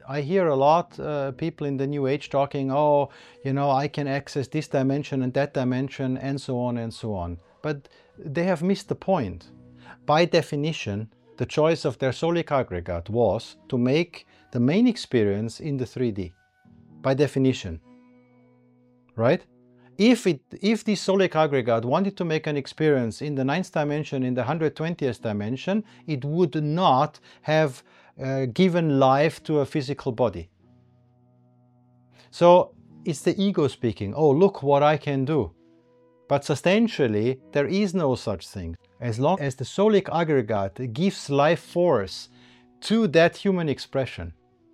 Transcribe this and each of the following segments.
I hear a lot people in the New Age talking, oh, you know, I can access this dimension and that dimension and so on and so on. But they have missed the point. By definition, the choice of their soulic aggregate was to make the main experience in the 3D. By definition, right? If this soulic aggregate wanted to make an experience in the 9th dimension, in the 120th dimension, it would not have given life to a physical body. So it's the ego speaking, oh, look what I can do. But substantially, there is no such thing. As long as the soulic aggregate gives life force to that human expression,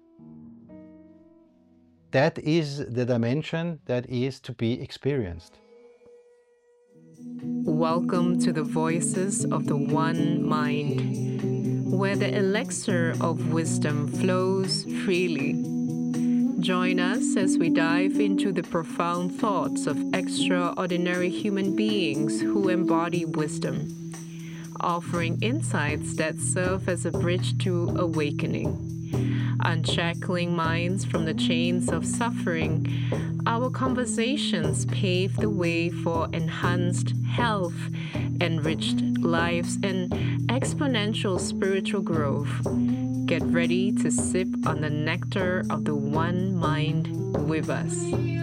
that is the dimension that is to be experienced. Welcome to the Voices of the One Mind, where the elixir of wisdom flows freely. Join us as we dive into the profound thoughts of extraordinary human beings who embody wisdom, offering insights that serve as a bridge to awakening. Unshackling minds from the chains of suffering, our conversations pave the way for enhanced health, enriched lives, and exponential spiritual growth. Get ready to sip on the nectar of the One Mind with us.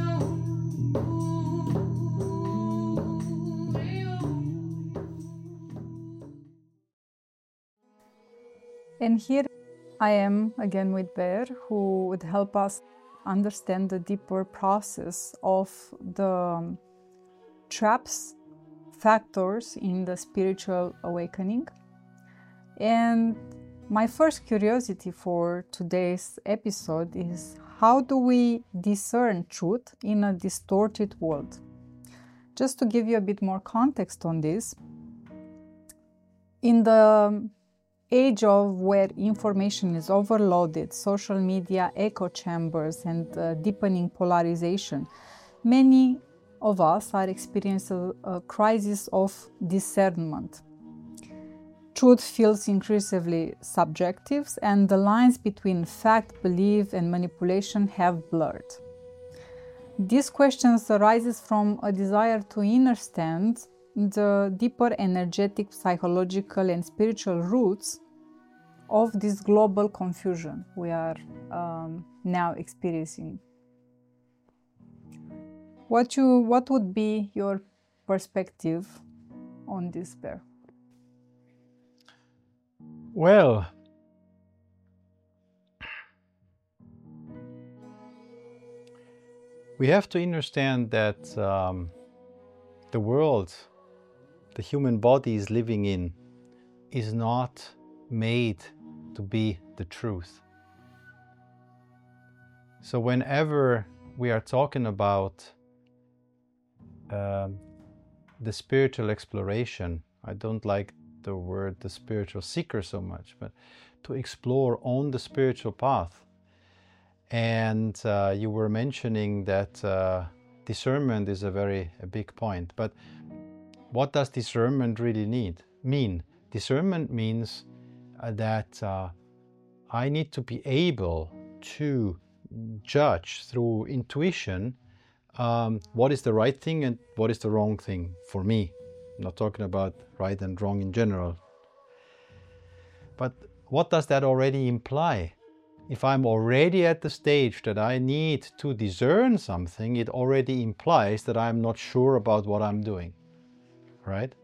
And here I am again with Bear, who would help us understand the deeper process of the traps, factors in the spiritual awakening. And my first curiosity for today's episode is, how do we discern truth in a distorted world? Just to give you a bit more context on this, in the age of where information is overloaded, social media, echo chambers, and deepening polarization, many of us are experiencing a crisis of discernment. Truth feels increasingly subjective, and the lines between fact, belief, and manipulation have blurred. These questions arises from a desire to understand the deeper energetic, psychological, and spiritual roots of this global confusion we are now experiencing. What would be your perspective on this, Bear? Well, we have to understand that the world the human body is living in is not made to be the truth. So whenever we are talking about the spiritual exploration, I don't like the word the spiritual seeker so much, but to explore on the spiritual path. And you were mentioning that discernment is a big point. But what does discernment really mean? Discernment means that I need to be able to judge through intuition what is the right thing and what is the wrong thing for me. I'm not talking about right and wrong in general. But what does that already imply? If I'm already at the stage that I need to discern something, it already implies that I'm not sure about what I'm doing, right?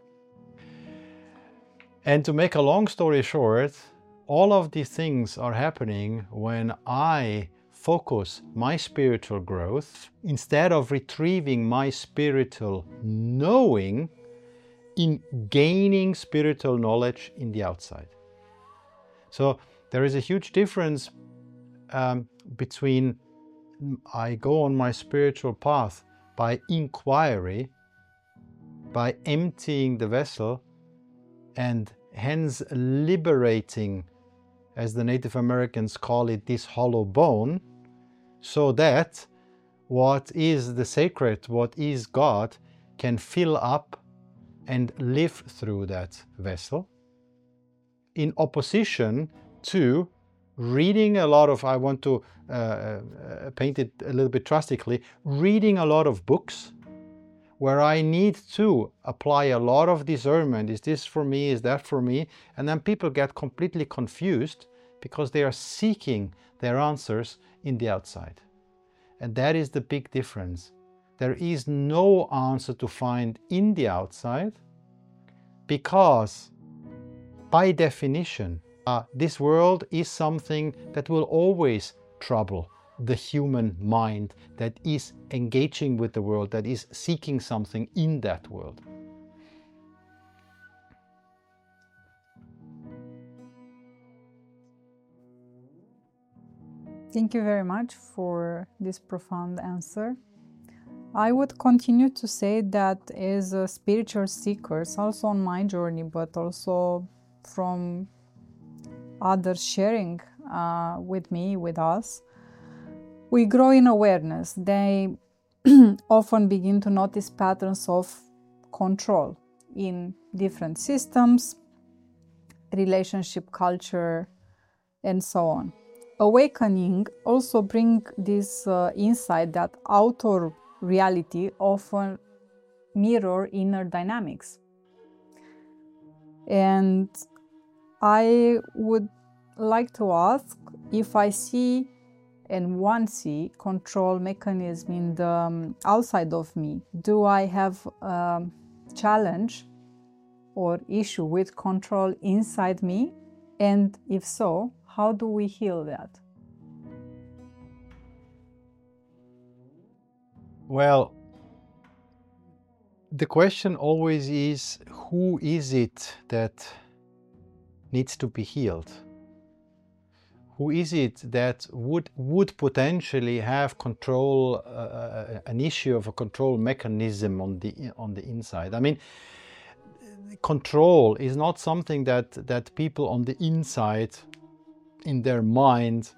And to make a long story short, all of these things are happening when I focus my spiritual growth instead of retrieving my spiritual knowing in gaining spiritual knowledge in the outside. So there is a huge difference between I go on my spiritual path by inquiry, by emptying the vessel, and hence liberating, as the Native Americans call it, this hollow bone, so that what is the sacred, what is God, can fill up and live through that vessel, in opposition to reading a lot of, I want to paint it a little bit drastically, reading a lot of books where I need to apply a lot of discernment. Is this for me? Is that for me? And then people get completely confused because they are seeking their answers in the outside. And that is the big difference. There is no answer to find in the outside because, by definition, this world is something that will always trouble the human mind that is engaging with the world, that is seeking something in that world. Thank you very much for this profound answer. I would continue to say that as a spiritual seekers, also on my journey, but also from others sharing with me, with us, we grow in awareness. They often begin to notice patterns of control in different systems, relationship culture, and so on. Awakening also brings this insight that outer reality often mirror inner dynamics. And I would like to ask, if I see and one see control mechanism in the outside of me, do I have a challenge or issue with control inside me? And if so, how do we heal that? Well, the question always is, who is it that needs to be healed? Who is it that would potentially have control, an issue of a control mechanism on the inside? I mean, control is not something that people on the inside, in their mind,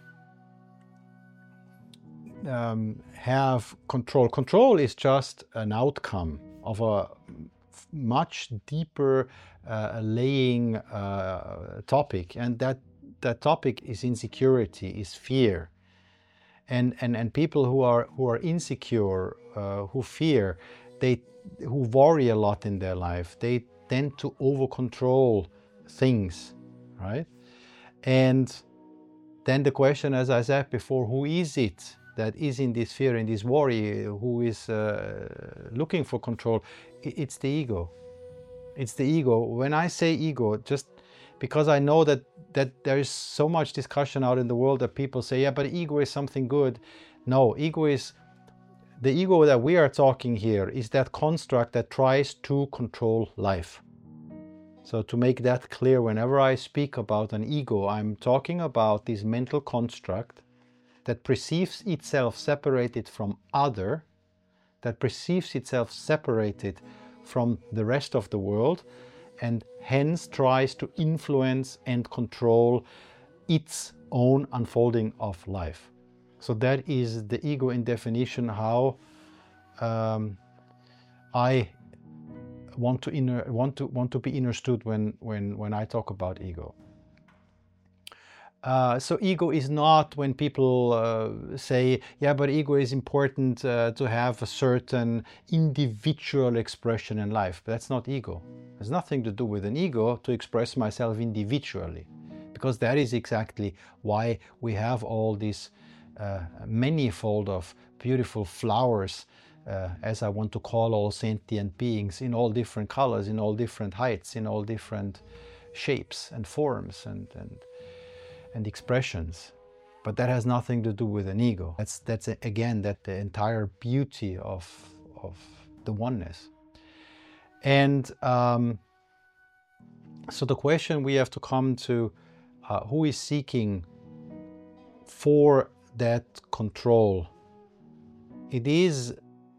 have control. Control is just an outcome of a much deeper laying topic, and that topic is insecurity, is fear, and people who are insecure, who fear, who worry a lot in their life, they tend to over control things, right? And then the question, as I said before, who is it that is in this fear, in this worry, who is looking for control? It's the ego. It's the ego. When I say ego, just because I know that there is so much discussion out in the world that people say, yeah, but ego is something good. No, the ego that we are talking here is that construct that tries to control life. So to make that clear, whenever I speak about an ego, I'm talking about this mental construct that perceives itself separated from other, that perceives itself separated from the rest of the world, and hence tries to influence and control its own unfolding of life. So that is the ego in definition, how I want to be understood when I talk about ego. So ego is not when people say, yeah, but ego is important to have a certain individual expression in life. But that's not ego. There's nothing to do with an ego to express myself individually, because that is exactly why we have all these manifold of beautiful flowers, as I want to call all sentient beings, in all different colors, in all different heights, in all different shapes and forms and expressions. But that has nothing to do with an ego. That's again the entire beauty of the oneness. And so the question we have to come to, who is seeking for that control? It is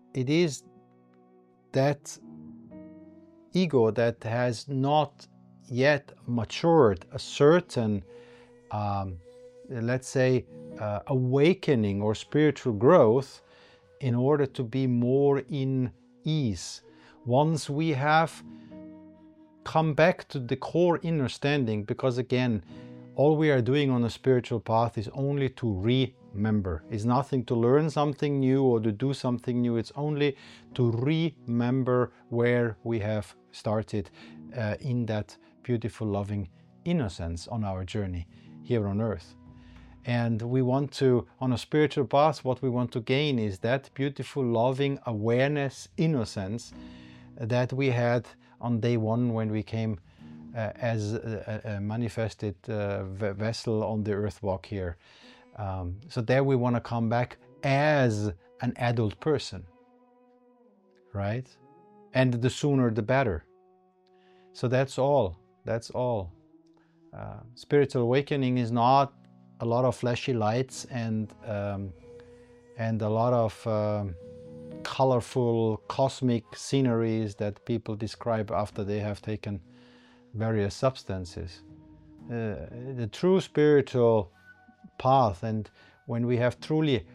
that ego that has not yet matured a certain let's say awakening or spiritual growth in order to be more in ease. Once we have come back to the core understanding, because again, all we are doing on a spiritual path is only to remember. It's nothing to learn something new or to do something new. It's only to remember where we have started in that beautiful, loving innocence on our journey here on earth. And we want to, on a spiritual path, what we want to gain is that beautiful, loving awareness, innocence that we had on day one when we came as a manifested vessel on the earth walk here. So there we want to come back as an adult person, right? And the sooner the better. So that's all. That's all. Spiritual awakening is not a lot of flashy lights and a lot of colorful cosmic sceneries that people describe after they have taken various substances. The true spiritual path, and when we have truly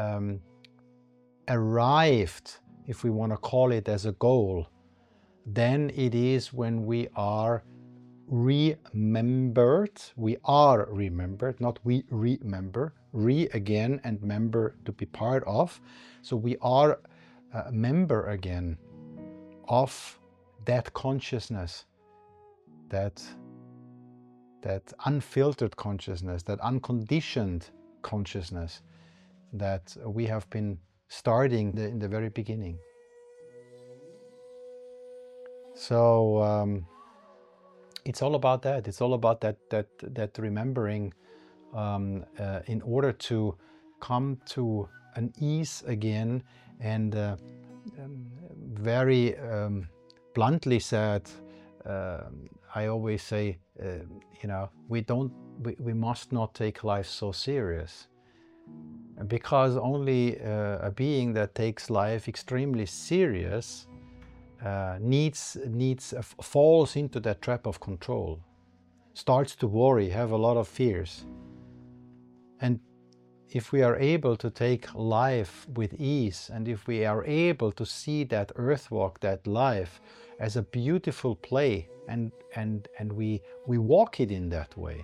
arrived, if we want to call it as a goal, then it is when we are remembered. We are remembered, not we remember. Re again and member to be part of. So we are a member again of that consciousness, that unfiltered consciousness, that unconditioned consciousness that we have been starting in the very beginning. So it's all about that. It's all about that remembering in order to come to an ease again. And very bluntly said, I always say, we must not take life so serious, because only a being that takes life extremely serious falls into that trap of control, starts to worry, have a lot of fears. And if we are able to take life with ease, and if we are able to see that earth walk, that life, as a beautiful play, and we walk it in that way,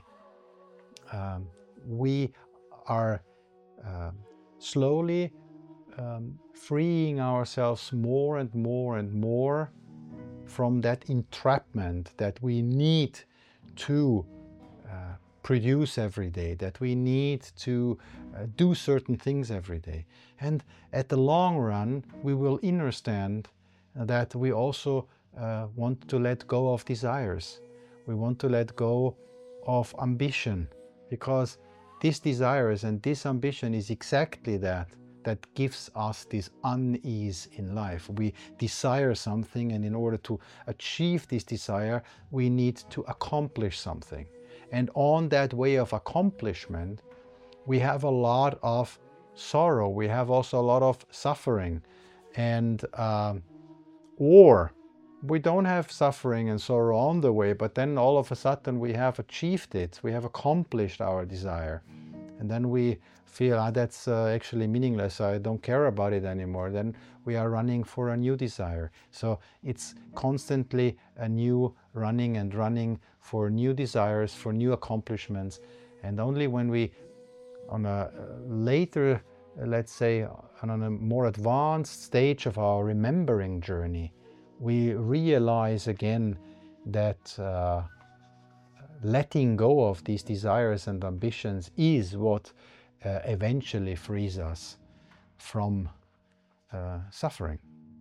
we are slowly freeing ourselves more and more and more from that entrapment that we need to produce every day, that we need to do certain things every day. And at the long run, we will understand that we also want to let go of desires. We want to let go of ambition, because these desires and this ambition is exactly that gives us this unease in life. We desire something, and in order to achieve this desire, we need to accomplish something. And on that way of accomplishment, we have a lot of sorrow. We have also a lot of suffering. And or we don't have suffering and sorrow on the way, but then all of a sudden we have achieved it. We have accomplished our desire. And then we feel, that's actually meaningless. I don't care about it anymore. Then we are running for a new desire. So it's constantly a new running for new desires, for new accomplishments. And only when we, on a later, let's say, on a more advanced stage of our remembering journey, we realize again that letting go of these desires and ambitions is what eventually frees us from suffering.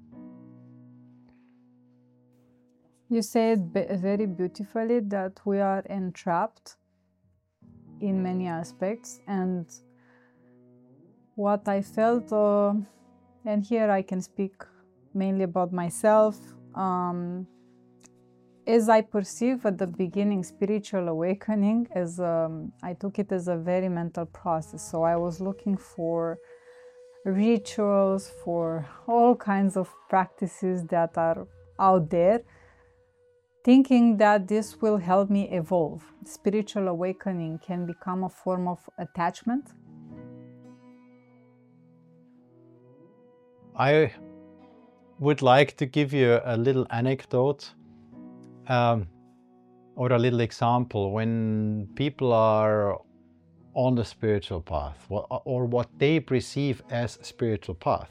You said very beautifully that we are entrapped in many aspects, and what I felt, and here I can speak mainly about myself, as I perceive at the beginning spiritual awakening, as I took it as a very mental process. So I was looking for rituals, for all kinds of practices that are out there, thinking that this will help me evolve. Spiritual awakening can become a form of attachment. I would like to give you a little anecdote. Or a little example, when people are on the spiritual path, or what they perceive as spiritual path.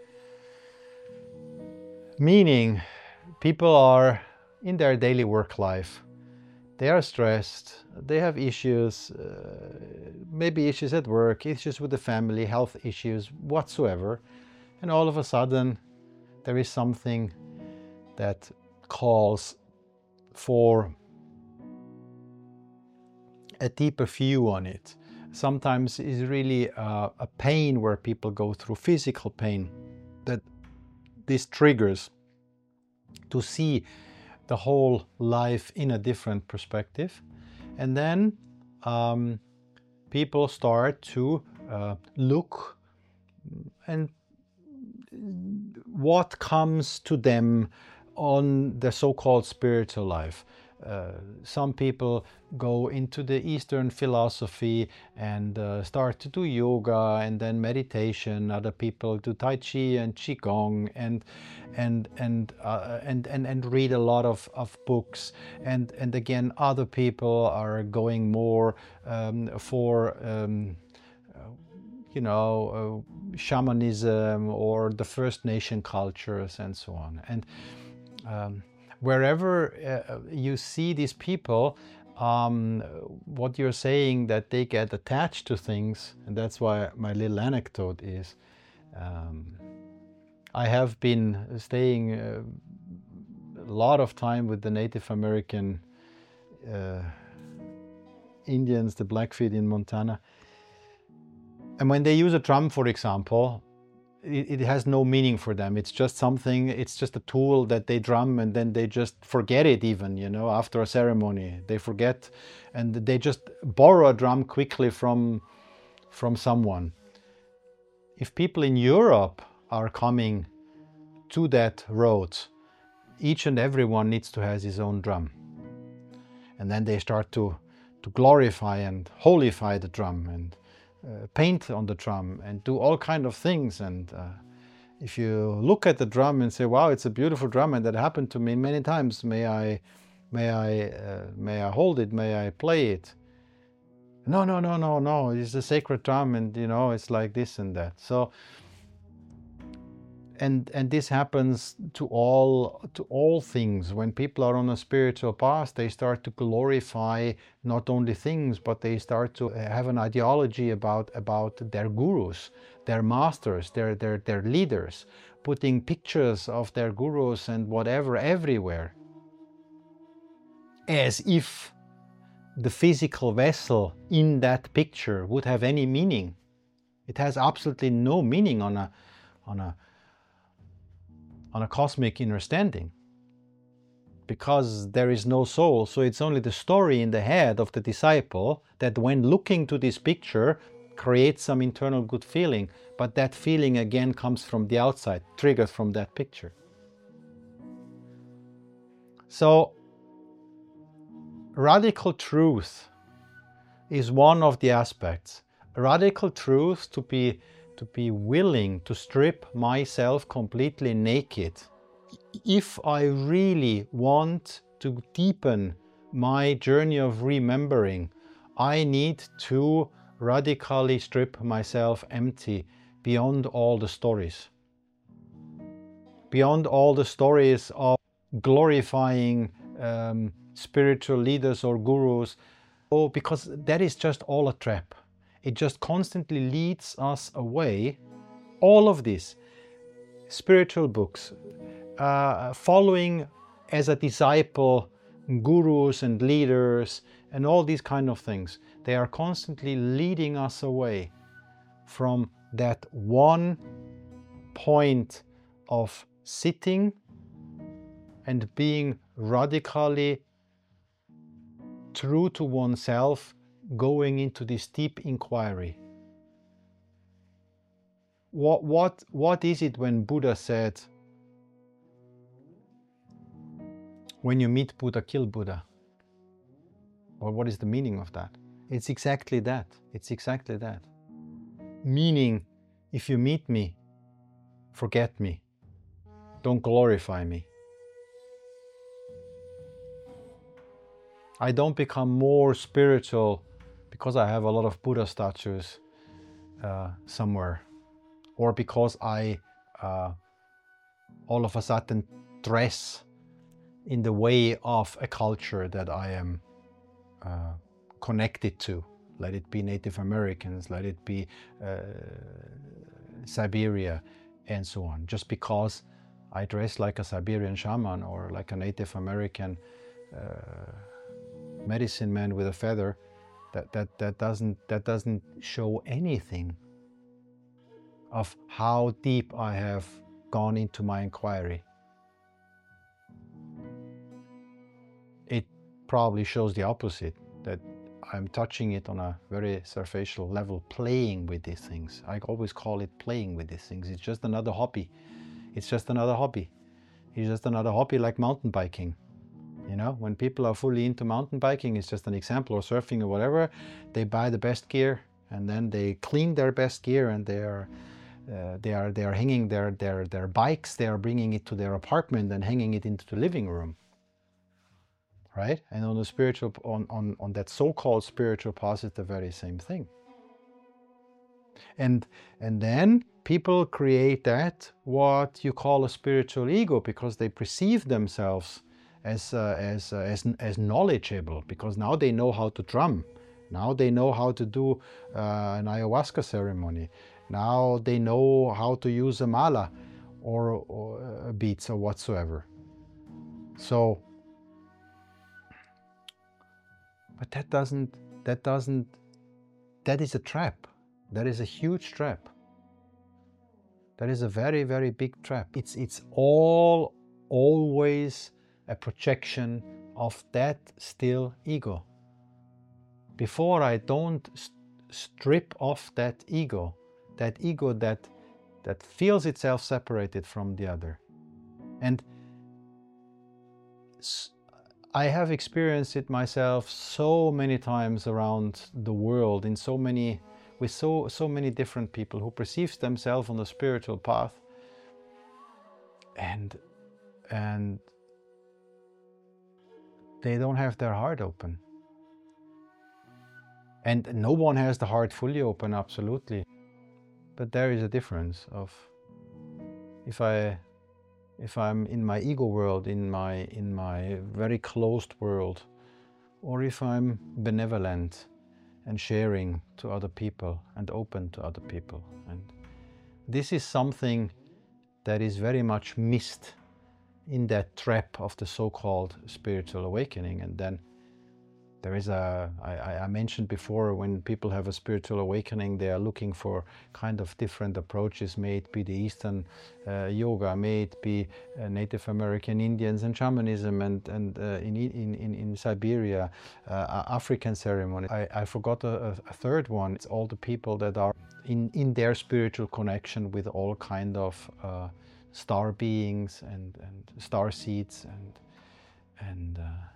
Meaning, people are in their daily work life, they are stressed, they have issues, maybe issues at work, issues with the family, health issues, whatsoever, and all of a sudden there is something that calls for a deeper view on it. Sometimes it's really a pain where people go through physical pain, that this triggers to see the whole life in a different perspective. And then people start to look and what comes to them on the so-called spiritual life. Some people go into the Eastern philosophy and start to do yoga and then meditation. Other people do Tai Chi and Qigong and read a lot of books. And again, other people are going more for shamanism or the First Nation cultures and so on. And wherever you see these people, what you're saying, that they get attached to things, and that's why my little anecdote is, I have been staying a lot of time with the Native American Indians, the Blackfeet in Montana. And when they use a drum, for example, it has no meaning for them. It's just something, it's just a tool that they drum and then they just forget it even, after a ceremony. They forget and they just borrow a drum quickly from someone. If people in Europe are coming to that road, each and everyone needs to have his own drum. And then they start to glorify and holify the drum and paint on the drum and do all kind of things. And if you look at the drum and say, wow, it's a beautiful drum, and that happened to me many times, may I hold it, may I play it? No, it's a sacred drum, and it's like this and that. So and this happens to all things. When people are on a spiritual path, they start to glorify not only things, but they start to have an ideology about their gurus, their masters, their leaders, putting pictures of their gurus and whatever everywhere, as if the physical vessel in that picture would have any meaning. It has absolutely no meaning on a cosmic understanding, because there is no soul. So it's only the story in the head of the disciple that, when looking to this picture, creates some internal good feeling, but that feeling again comes from the outside, triggered from that picture. So radical truth is one of the aspects. Radical truth, to be willing to strip myself completely naked. If I really want to deepen my journey of remembering, I need to radically strip myself empty beyond all the stories. Beyond all the stories of glorifying spiritual leaders or gurus, because that is just all a trap. It just constantly leads us away. All of this, spiritual books, following as a disciple gurus and leaders and all these kind of things, they are constantly leading us away from that one point of sitting and being radically true to oneself, going into this deep inquiry. What is it when Buddha said, when you meet Buddha, kill Buddha? Or what is the meaning of that? It's exactly that. It's exactly that. Meaning, if you meet me, forget me. Don't glorify me. I don't become more spiritual because I have a lot of Buddha statues somewhere, or because I all of a sudden dress in the way of a culture that I am connected to. Let it be Native Americans, let it be Siberia, and so on. Just because I dress like a Siberian shaman or like a Native American medicine man with a feather, that doesn't show anything of how deep I have gone into my inquiry. It probably shows the opposite, that I'm touching it on a very superficial level, playing with these things. I always call it playing with these things. It's just another hobby. It's just another hobby. It's just another hobby, like mountain biking. You know, when people are fully into mountain biking, it's just an example, or surfing or whatever, they buy the best gear and then they clean their best gear, and they are hanging their bikes, they are bringing it to their apartment and hanging it into the living room. Right? And on the spiritual, on that so-called spiritual path, it's the very same thing. And then people create that what you call a spiritual ego, because they perceive themselves as knowledgeable, because now they know how to drum, now they know how to do an ayahuasca ceremony, now they know how to use a mala or beads or whatsoever. So, but that is a trap. That is a huge trap. That is a very, very big trap. It's always a projection of that still ego. Before I don't strip off that ego that feels itself separated from the other. And I have experienced it myself so many times around the world, in so many, with so many different people who perceive themselves on the spiritual path, and they don't have their heart open. And no one has the heart fully open, absolutely. But there is a difference of if I'm in my ego world, in my very closed world, or if I'm benevolent and sharing to other people and open to other people. And this is something that is very much missed in that trap of the so-called spiritual awakening. And then there is I mentioned before, when people have a spiritual awakening, they are looking for kind of different approaches, may it be the Eastern yoga, may it be Native American Indians and shamanism, and in Siberia, African ceremony. I forgot a third one. It's all the people that are in their spiritual connection with all kind of star beings and star seeds and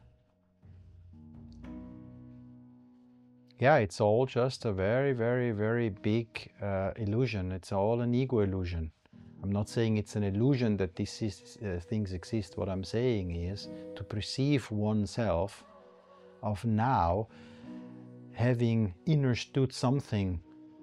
yeah, it's all just a very, very, very big illusion. It's all an ego illusion. I'm not saying it's an illusion that these things exist. What I'm saying is to perceive oneself of now having understood something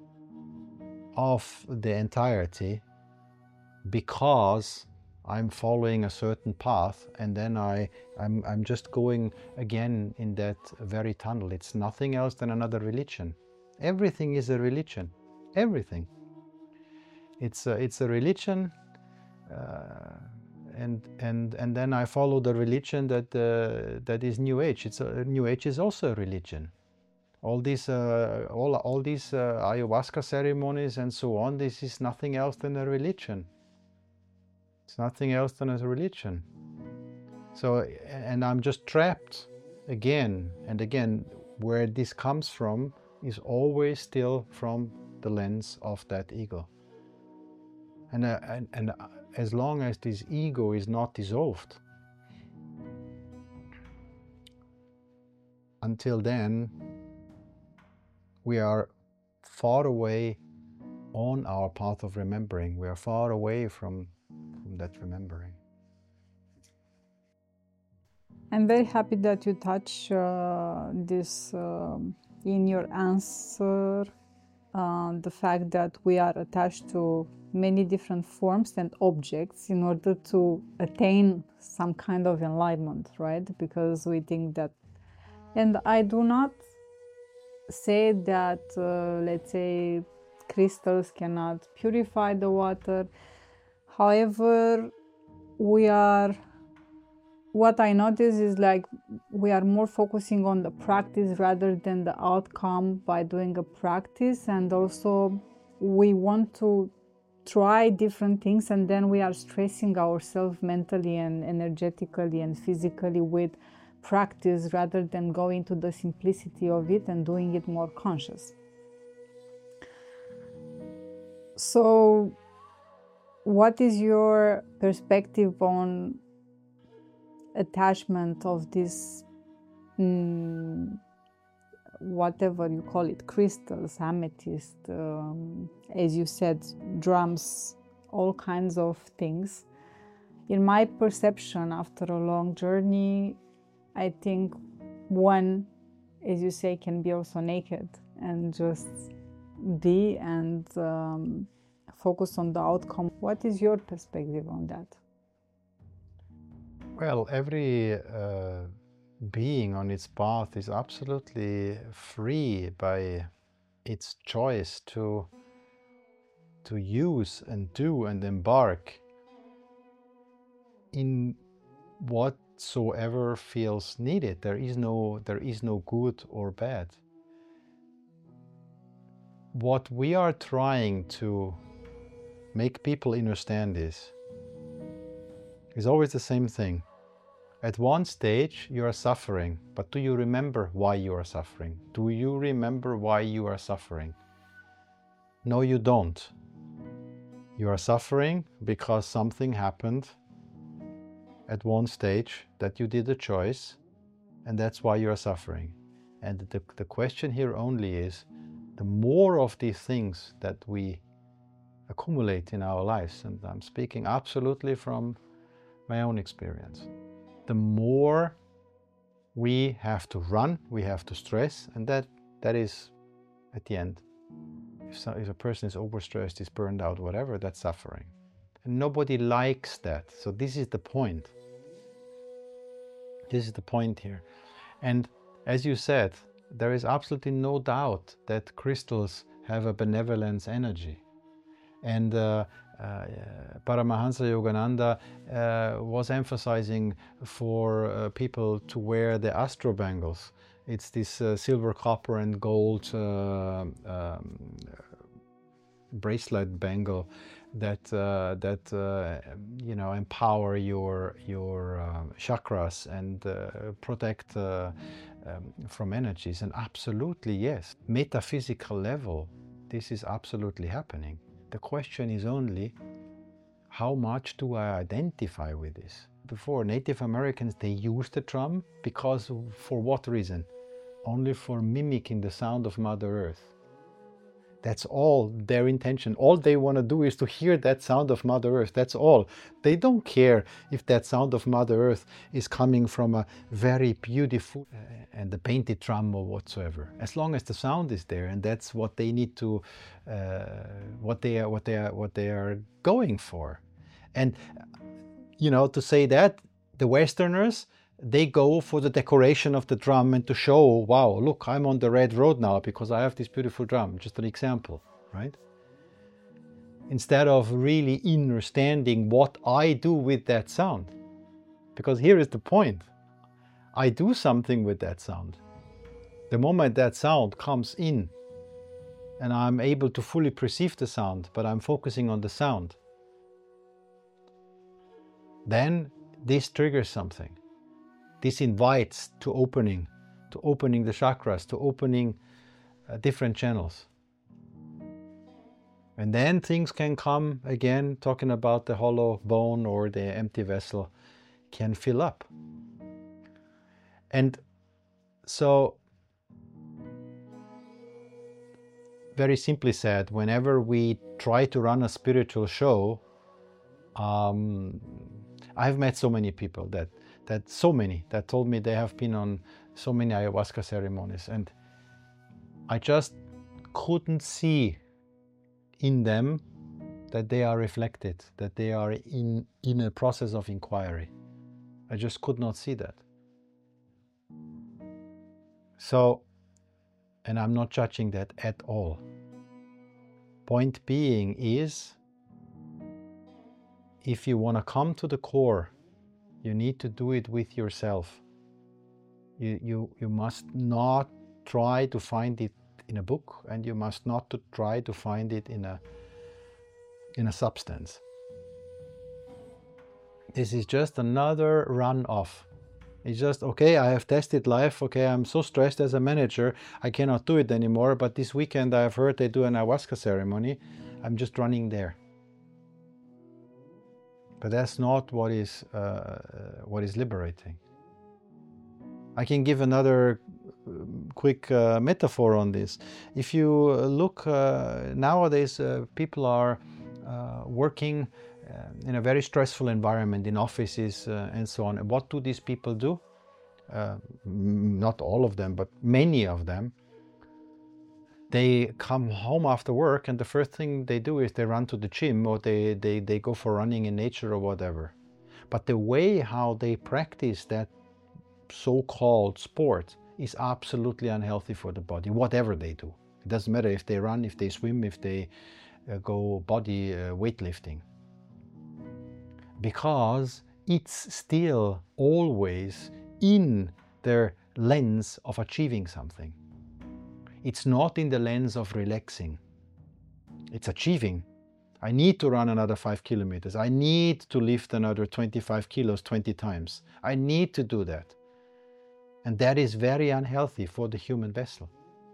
of the entirety, because I'm following a certain path, and then I'm just going again in that very tunnel. It's nothing else than another religion. Everything is a religion. Everything. It's a religion, and then I follow the religion that is New Age. New Age is also a religion. All these ayahuasca ceremonies and so on. This is nothing else than a religion. It's nothing else than a religion. So, and I'm just trapped again and again. Where this comes from is always still from the lens of that ego. And as long as this ego is not dissolved, until then, we are far away on our path of remembering. We are far away from that remembering. I'm very happy that you touch this in your answer, the fact that we are attached to many different forms and objects in order to attain some kind of enlightenment, right? Because we think that, and I do not say that, let's say, crystals cannot purify the water. However, what I notice is like we are more focusing on the practice rather than the outcome by doing a practice, and also we want to try different things, and then we are stressing ourselves mentally and energetically and physically with practice rather than going to the simplicity of it and doing it more conscious. So what is your perspective on attachment of this, whatever you call it, crystals, amethyst, as you said, drums, all kinds of things? In my perception, after a long journey, I think one, as you say, can be also naked and just be and focus on the outcome. What is your perspective on that? Well, every being on its path is absolutely free by its choice to use and do and embark in whatsoever feels needed. There is no good or bad. What we are trying to make people understand is always the same thing. At one stage you are suffering, but do you remember why you are suffering? Do you remember why you are suffering? No, you don't. You are suffering because something happened at one stage that you did a choice, and that's why you are suffering. And the question here only is, the more of these things that we accumulate in our lives, and I'm speaking absolutely from my own experience, the more we have to run, we have to stress, and that is at the end. If a person is overstressed, is burned out, whatever, that's suffering. And nobody likes that. So this is the point. This is the point here. And as you said, there is absolutely no doubt that crystals have a benevolence energy. And Paramahansa Yogananda was emphasizing for people to wear the astro bangles. It's this silver, copper and gold bracelet bangle that you know, empower your chakras and protect from energies. And absolutely yes, metaphysical level, this is absolutely happening. The question is only, how much do I identify with this? Before, Native Americans, they used the drum because, for what reason? Only for mimicking the sound of Mother Earth. That's all their intention. All they want to do is to hear that sound of Mother Earth. That's all. They don't care if that sound of Mother Earth is coming from a very beautiful and a painted drum or whatsoever. As long as the sound is there, and that's what they need to, what they are going for. And you know, to say that, the Westerners, they go for the decoration of the drum and to show, wow, look, I'm on the red road now because I have this beautiful drum. Just an example, right? Instead of really understanding what I do with that sound. Because here is the point. I do something with that sound. The moment that sound comes in and I'm able to fully perceive the sound, but I'm focusing on the sound, then this triggers something. This invites to opening the chakras, to opening different channels. And then things can come again, talking about the hollow bone or the empty vessel, can fill up. And so, very simply said, whenever we try to run a spiritual show, I've met so many people that that so many that told me they have been on so many ayahuasca ceremonies, and I just couldn't see in them that they are reflected, that they are in a process of inquiry. I just could not see that. So, and I'm not judging that at all. Point being is, if you want to come to the core, you need to do it with yourself. You must not try to find it in a book, and you must not try to find it in a substance. This is just another run-off. It's just, okay, I have tested life, okay, I'm so stressed as a manager, I cannot do it anymore, but this weekend I have heard they do an ayahuasca ceremony, I'm just running there. But that's not what is liberating. I can give another quick metaphor on this. If you look, nowadays people are working in a very stressful environment, in offices and so on. And what do these people do? Not all of them, but many of them. They come home after work, and the first thing they do is they run to the gym, or they go for running in nature or whatever. But the way how they practice that so-called sport is absolutely unhealthy for the body, whatever they do. It doesn't matter if they run, if they swim, if they go body weightlifting. Because it's still always in their lens of achieving something. It's not in the lens of relaxing. It's achieving. I need to run another 5 kilometers. I need to lift another 25 kilos 20 times. I need to do that. And that is very unhealthy for the human vessel.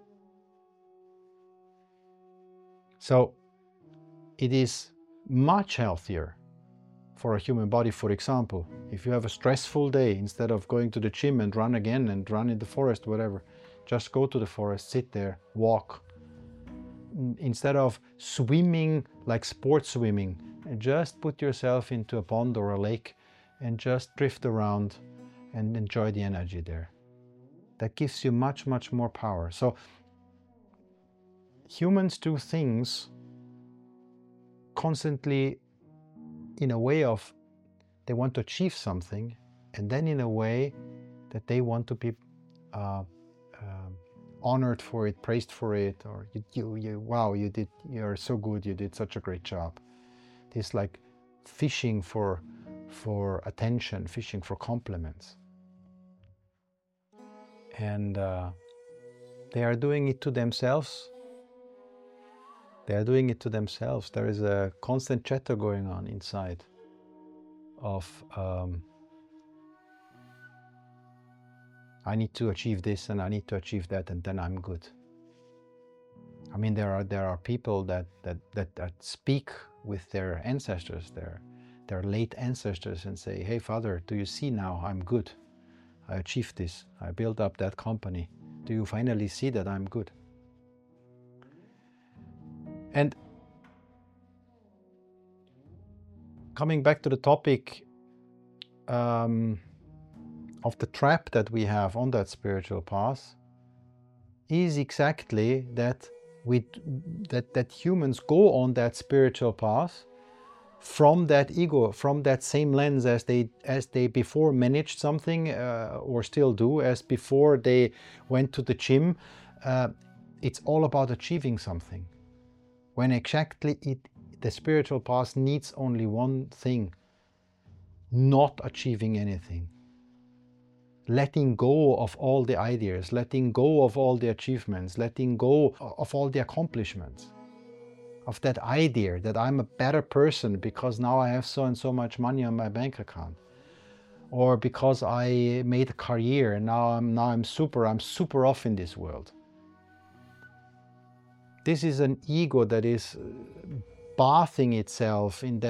So it is much healthier for a human body, for example, if you have a stressful day, instead of going to the gym and run again and run in the forest, whatever, just go to the forest, sit there, walk. Instead of swimming like sports swimming, just put yourself into a pond or a lake and just drift around and enjoy the energy there. That gives you much, much more power. So humans do things constantly in a way of they want to achieve something, and then in a way that they want to be honored for it, praised for it, or wow, you're so good, you did such a great job. This like fishing for attention, fishing for compliments. And they are doing it to themselves. They are doing it to themselves. There is a constant chatter going on inside of I need to achieve this and I need to achieve that, and then I'm good. I mean, there are people that speak with their ancestors, their late ancestors, and say, "Hey, Father, do you see now? I'm good. I achieved this. I built up that company. Do you finally see that I'm good?" And coming back to the topic of the trap that we have on that spiritual path, is exactly that that humans go on that spiritual path from that ego, from that same lens as they before managed something, or still do, as before they went to the gym. It's all about achieving something, when exactly the spiritual path needs only one thing: not achieving anything. Letting go of all the ideas, letting go of all the achievements, letting go of all the accomplishments, of that idea that I'm a better person because now I have so and so much money on my bank account, or because I made a career and now I'm super off in this world. This is an ego that is bathing itself in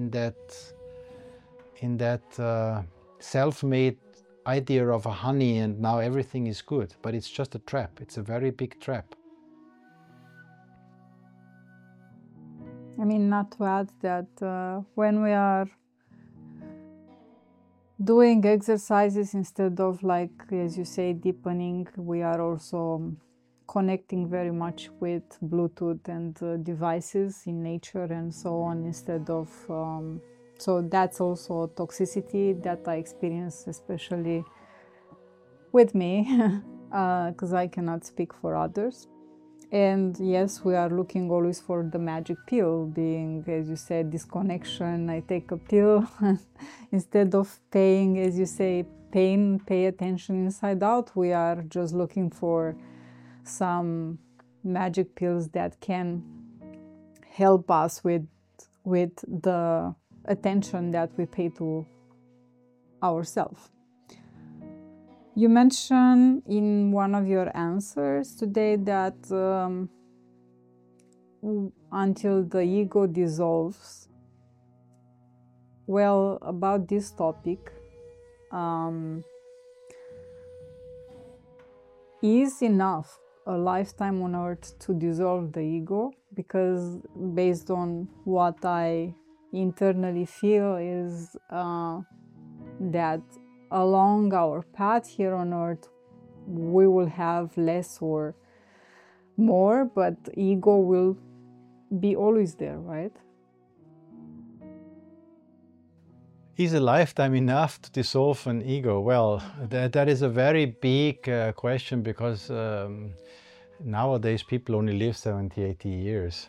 that self-made idea of a honey, and now everything is good. But it's just a trap. It's a very big trap. I mean, not to add that when we are doing exercises instead of, like, as you say, deepening. We are also connecting very much with Bluetooth and devices in nature and so on, instead of so that's also toxicity that I experience, especially with me, because I cannot speak for others. And yes, we are looking always for the magic pill, being, as you said, disconnection. I take a pill instead of paying, as you say, pay attention inside out. We are just looking for some magic pills that can help us with the attention that we pay to ourselves. You mentioned in one of your answers today that until the ego dissolves. Well, about this topic, is enough a lifetime on earth to dissolve the ego? Because based on what I internally feel is that along our path here on earth, we will have less or more, but ego will be always there, right? Is a lifetime enough to dissolve an ego? Well, that is a very big question, because nowadays people only live 70, 80 years.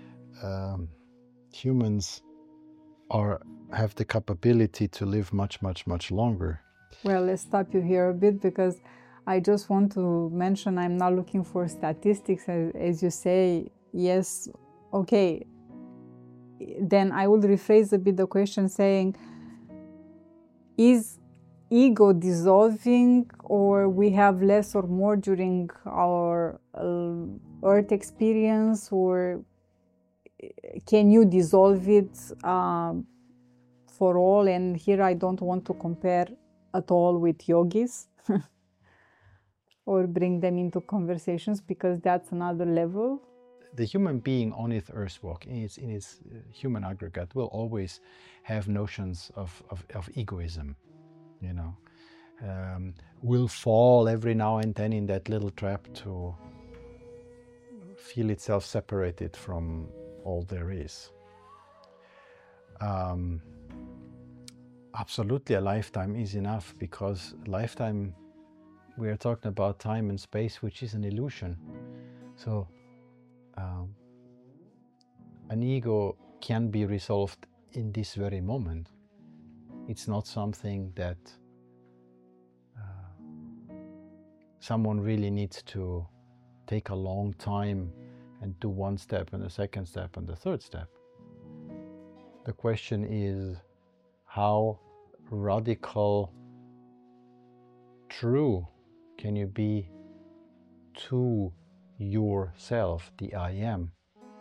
Humans have the capability to live much, much, much longer. Well, let's stop you here a bit, because I just want to mention I'm not looking for statistics, as you say. Yes, okay. Then I would rephrase a bit the question saying, is ego dissolving, or we have less or more during our earth experience, or can you dissolve it for all? And here I don't want to compare at all with yogis or bring them into conversations, because that's another level. The human being on its earthwalk, in its human aggregate, will always have notions of egoism, you know. Will fall every now and then in that little trap to feel itself separated from all there is. Absolutely, a lifetime is enough, because lifetime, we are talking about time and space, which is an illusion. So an ego can be resolved in this very moment. It's not something that someone really needs to take a long time and do one step and a second step and the third step. The question is, how radical true can you be to yourself, the I am?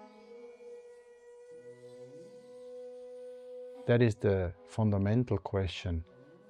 That is the fundamental question.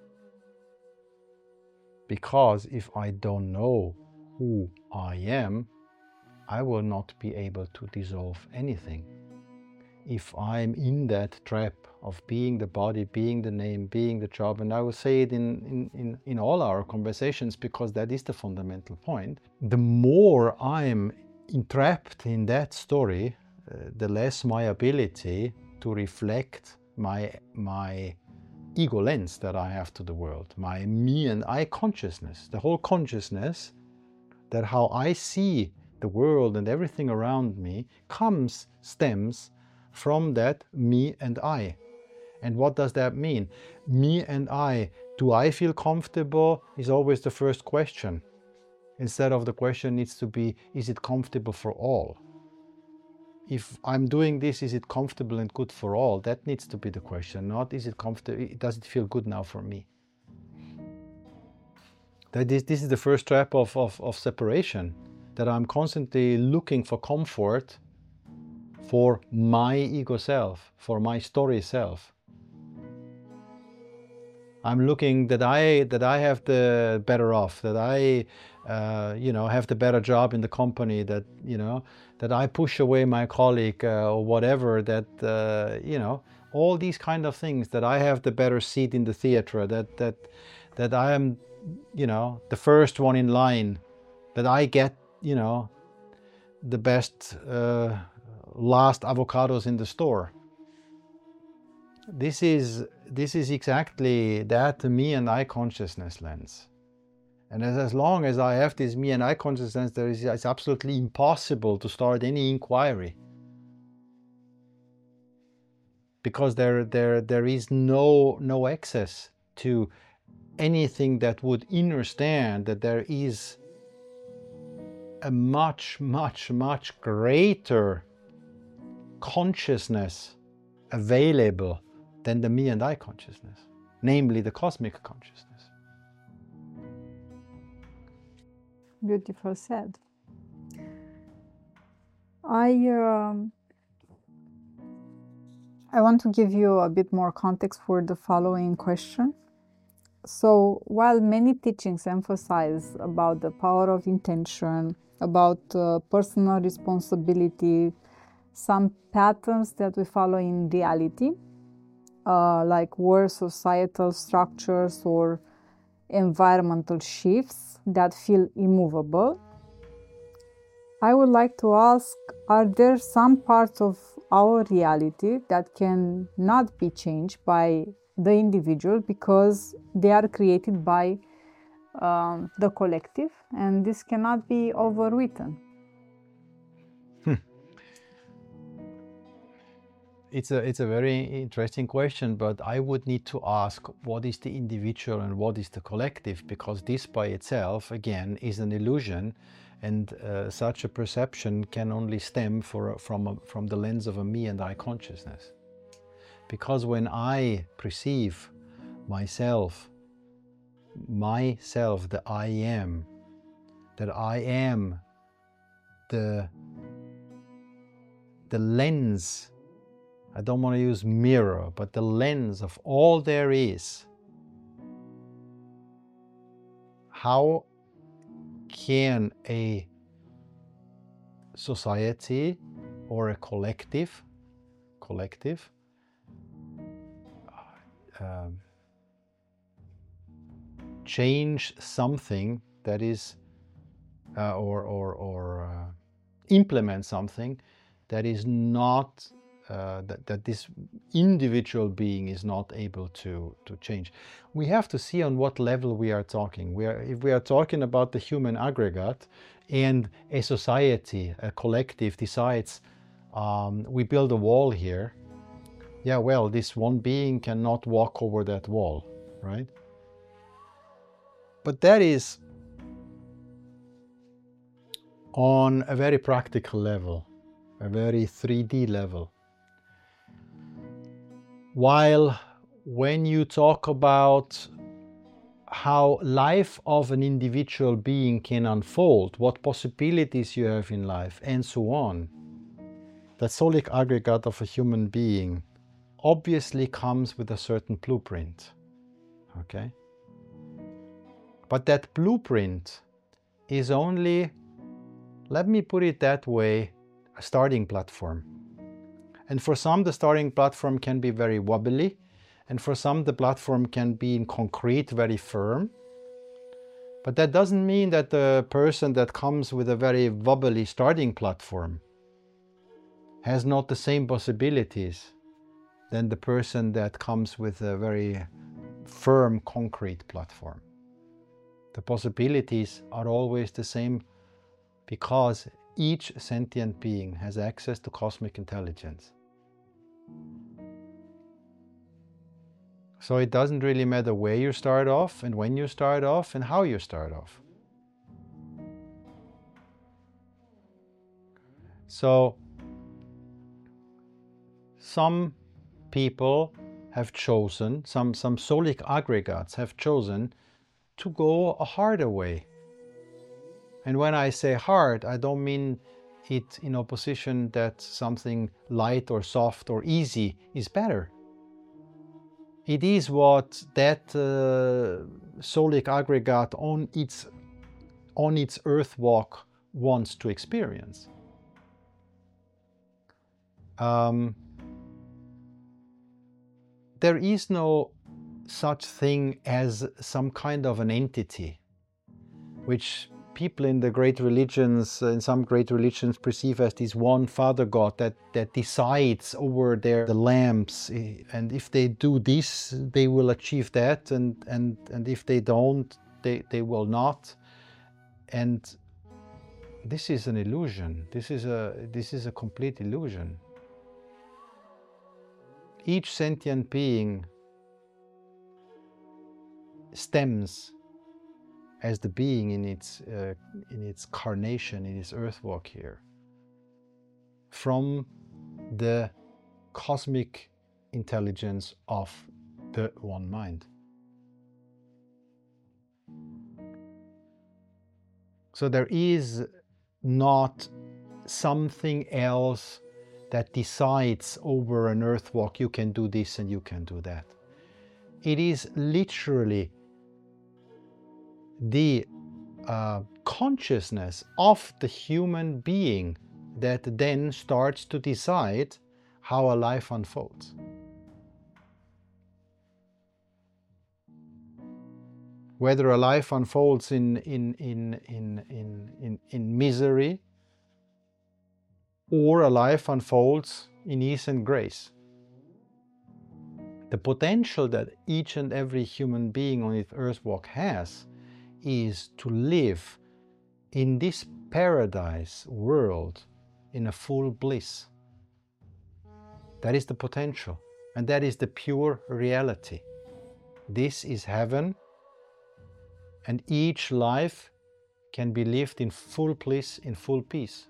Because if I don't know who I am, I will not be able to dissolve anything. If I'm in that trap of being the body, being the name, being the job, and I will say it in all our conversations, because that is the fundamental point, the more I'm entrapped in that story, the less my ability to reflect my ego lens that I have to the world, my me and I consciousness, the whole consciousness, that how I see the world and everything around me stems from that me and I. And what does that mean? Me and I, do I feel comfortable, is always the first question. Instead of the question needs to be, is it comfortable for all? If I'm doing this, is it comfortable and good for all? That needs to be the question, not is it comfortable, does it feel good now for me? This is the first trap of separation, that I'm constantly looking for comfort for my ego self, for my story self. I'm looking that I have the better off, that I have the better job in the company, that that I push away my colleague or whatever, that all these kind of things, that I have the better seat in the theater, that I am the first one in line, that I get the best last avocados in the store. This is exactly that me and I consciousness lens. And as long as I have this me and I consciousness, it's absolutely impossible to start any inquiry, because there is no access to anything that would understand that there is a much greater consciousness available than the me and I consciousness, namely the cosmic consciousness. Beautiful said. I want to give you a bit more context for the following question. So, while many teachings emphasize about the power of intention, about personal responsibility, some patterns that we follow in reality, like worse societal structures or environmental shifts that feel immovable, I would like to ask, are there some parts of our reality that can not be changed by the individual because they are created by the collective, and this cannot be overwritten? It's a very interesting question, but I would need to ask, what is the individual and what is the collective? Because this by itself, again, is an illusion, and such a perception can only stem from the lens of a me and I consciousness. Because when I perceive myself, the I am, that I am the lens, I don't want to use mirror, but the lens of all there is, how can a society or a collective change something that is or implement something that is not that this individual being is not able to change? We have to see on what level we are talking. If we are talking about the human aggregate, and a society, a collective decides we build a wall here, yeah, well, this one being cannot walk over that wall, right? But that is on a very practical level, a very 3D level. While when you talk about how life of an individual being can unfold, what possibilities you have in life, and so on, that solic aggregate of a human being obviously comes with a certain blueprint, okay? But that blueprint is only, let me put it that way, a starting platform. And for some, the starting platform can be very wobbly, and for some, the platform can be in concrete, very firm. But that doesn't mean that the person that comes with a very wobbly starting platform has not the same possibilities than the person that comes with a very firm, concrete platform. The possibilities are always the same, because each sentient being has access to cosmic intelligence. So it doesn't really matter where you start off and when you start off and how you start off. So some people have chosen, some solic aggregates have chosen to go a harder way. And when I say hard, I don't mean it in opposition that something light or soft or easy is better. It is what that soulic aggregate on its earth walk wants to experience. There is no such thing as some kind of an entity, which people in the great religions, in some great religions, perceive as this one Father God that decides over the lambs, and if they do this, they will achieve that, and if they don't, they will not. And this is an illusion. This is a complete illusion. Each sentient being stems as the being in its carnation, in its earth walk here, from the cosmic intelligence of the one mind. So there is not something else that decides over an earth walk, you can do this and you can do that. It is literally the consciousness of the human being that then starts to decide how a life unfolds. Whether a life unfolds in misery, or a life unfolds in ease and grace. The potential that each and every human being on its earth walk has is to live in this paradise world in a full bliss. That is the potential, and that is the pure reality. This is heaven, and each life can be lived in full bliss, in full peace.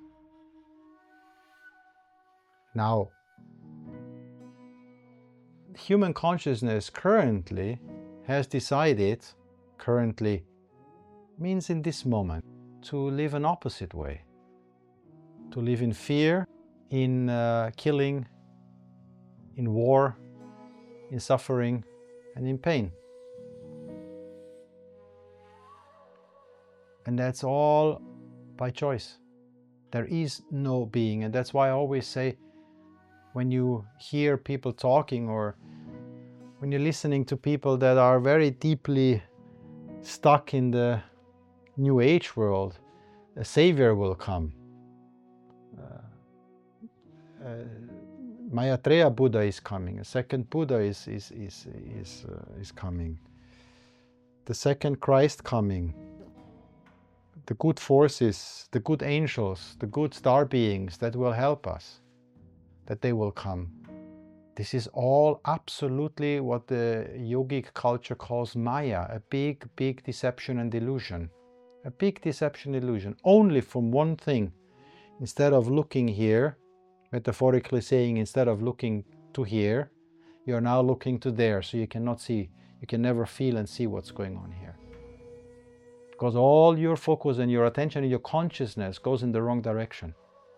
Now, human consciousness currently has decided, currently means in this moment, to live an opposite way. To live in fear, in killing, in war, in suffering, and in pain. And that's all by choice. There is no being, and that's why I always say, when you hear people talking, or when you're listening to people that are very deeply stuck in the New Age world, a savior will come. Maitreya Buddha is coming. A second Buddha is coming. The second Christ coming. The good forces, the good angels, the good star beings that will help us, that they will come. This is all absolutely what the yogic culture calls Maya, a big, big deception and illusion. A big deception illusion, only from one thing. Instead of looking here, metaphorically saying, instead of looking to here, you are now looking to there, so you cannot see, you can never feel and see what's going on here. Because all your focus and your attention and your consciousness goes in the wrong direction.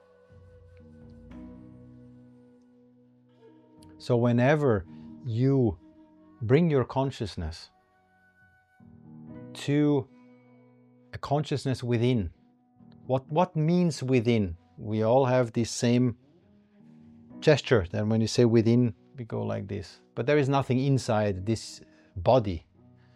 So whenever you bring your consciousness to a consciousness within, what means within? We all have this same gesture, that when you say within, we go like this. But there is nothing inside this body.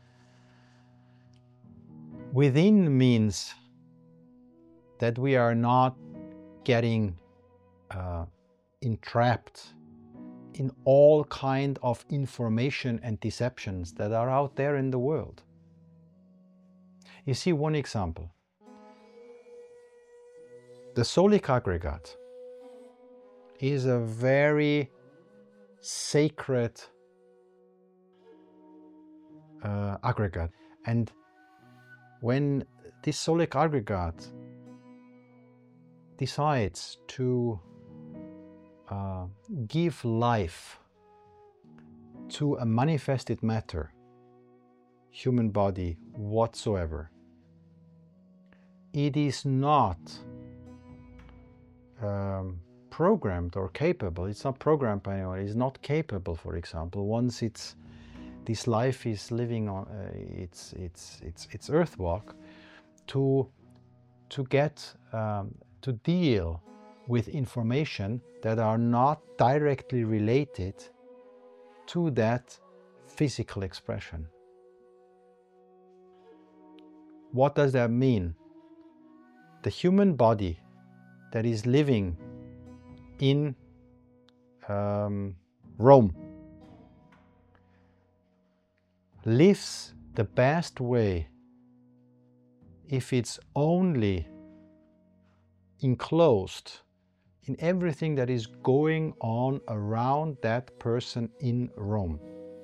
Within means that we are not getting entrapped in all kind of information and deceptions that are out there in the world. You see, one example. The soulic aggregate is a very sacred aggregate. And when this soulic aggregate decides to give life to a manifested matter, human body whatsoever, it is not programmed or capable. It's not programmed by anyone. It's not capable, for example, once it's this life is living on its earth walk, to get to deal with information that are not directly related to that physical expression. What does that mean? The human body that is living in Rome lives the best way if it's only enclosed in everything that is going on around that person in Rome.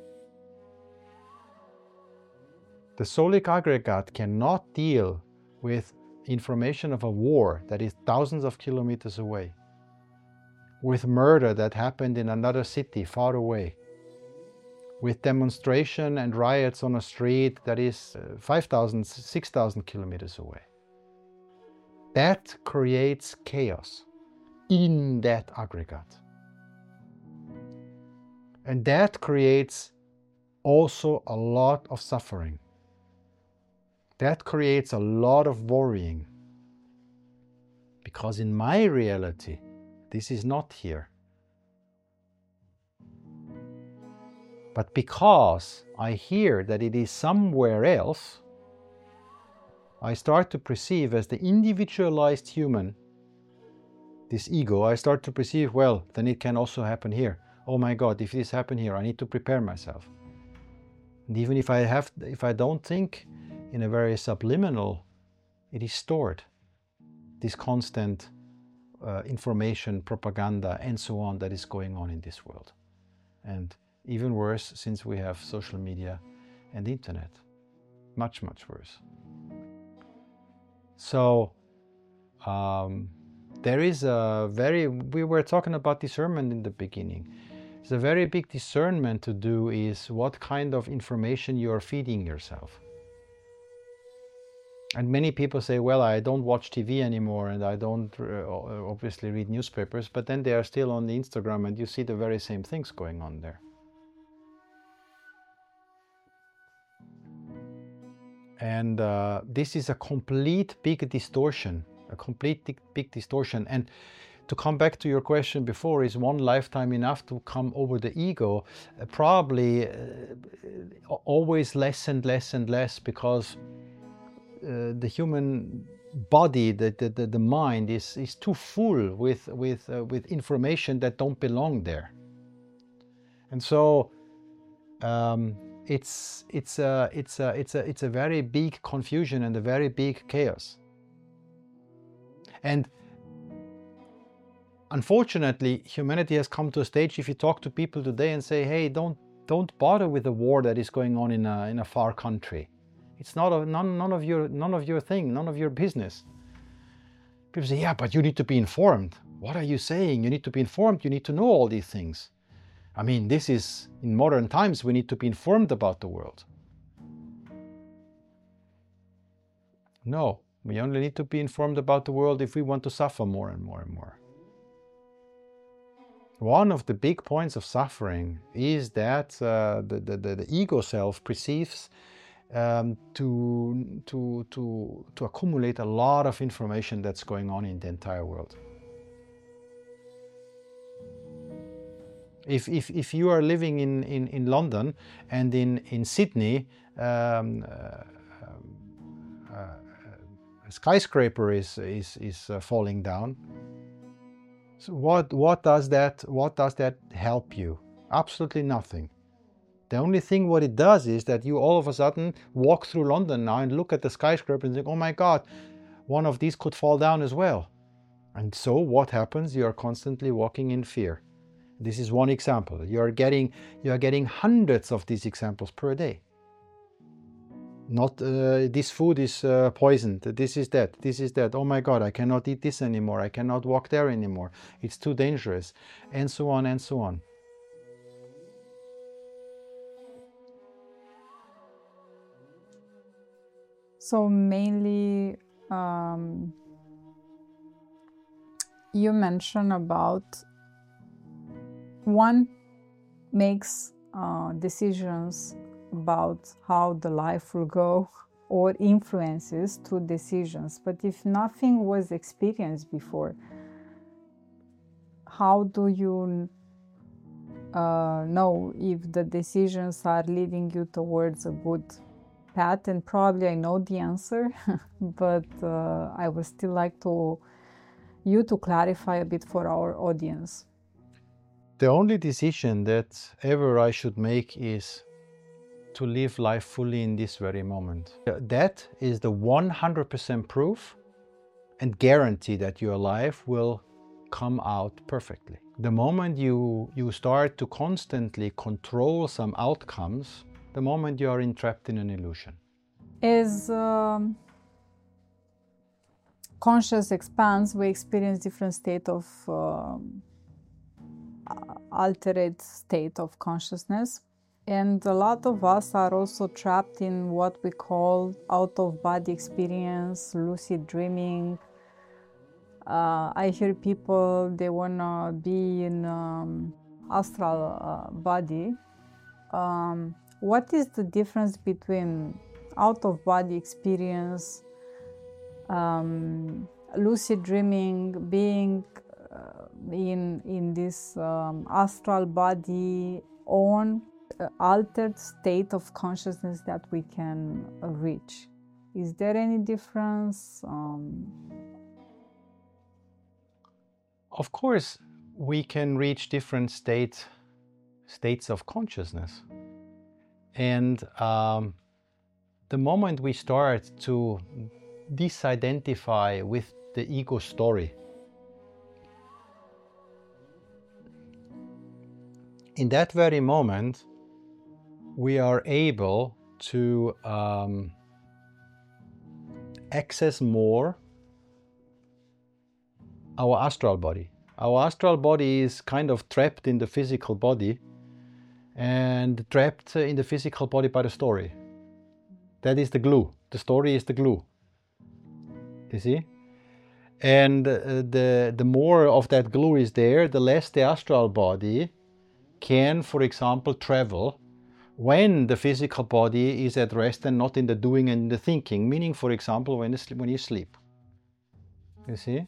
The soulic aggregate cannot deal with information of a war that is thousands of kilometers away, with murder that happened in another city far away, with demonstration and riots on a street that is 5,000, 6,000 kilometers away. That creates chaos in that aggregate. And that creates also a lot of suffering. That creates a lot of worrying. Because in my reality, this is not here. But because I hear that it is somewhere else, I start to perceive as the individualized human, this ego, I start to perceive, well, then it can also happen here. Oh my God, if this happened here, I need to prepare myself. And even if I don't think in a very subliminal, it is stored. This constant information, propaganda, and so on that is going on in this world. And even worse, since we have social media and internet. Much, much worse. So, there is we were talking about discernment in the beginning. There's a very big discernment to do is what kind of information you are feeding yourself. And many people say, well, I don't watch TV anymore and I don't obviously read newspapers, but then they are still on the Instagram and you see the very same things going on there. And this is a complete big distortion, And to come back to your question before, is one lifetime enough to come over the ego? Probably always less and less and less, because the human body, the mind is too full with information that don't belong there. And so it's a very big confusion and a very big chaos. And unfortunately, humanity has come to a stage, if you talk to people today and say, hey, don't bother with the war that is going on in a far country. It's not none of your thing, none of your business. People say, yeah, but you need to be informed. What are you saying? You need to be informed. You need to know all these things. I mean, this is, in modern times, we need to be informed about the world. No, we only need to be informed about the world if we want to suffer more and more and more. One of the big points of suffering is that the ego self perceives to accumulate a lot of information that's going on in the entire world. If you are living in London and in Sydney, a skyscraper is falling down. So what does that help you? Absolutely nothing. The only thing what it does is that you all of a sudden walk through London now and look at the skyscraper and think, oh my God, one of these could fall down as well. And so what happens? You are constantly walking in fear. This is one example. You are getting hundreds of these examples per day. Not this food is poisoned, this is that, oh my God, I cannot eat this anymore, I cannot walk there anymore, it's too dangerous, and so on and so on. So mainly you mentioned about one makes decisions about how the life will go or influences through decisions. But if nothing was experienced before, how do you know if the decisions are leading you towards a good path? And probably I know the answer, but I would still like you to clarify a bit for our audience. The only decision that ever I should make is to live life fully in this very moment. That is the 100% proof and guarantee that your life will come out perfectly. The moment you start to constantly control some outcomes, the moment you are entrapped in an illusion. As conscious expands, we experience different state of altered state of consciousness. And a lot of us are also trapped in what we call out-of-body experience, lucid dreaming. I hear people, they want to be in astral body. What is the difference between out-of-body experience, lucid dreaming, being in this astral body on altered state of consciousness that we can reach? Is there any difference? Of course, we can reach different states of consciousness. And the moment we start to disidentify with the ego story, in that very moment, we are able to access more our astral body. Our astral body is kind of trapped in the physical body and trapped in the physical body by the story. That is the glue. The story is the glue. You see? And the more of that glue is there, the less the astral body can, for example, travel when the physical body is at rest and not in the doing and the thinking. Meaning, for example, when you sleep. You see?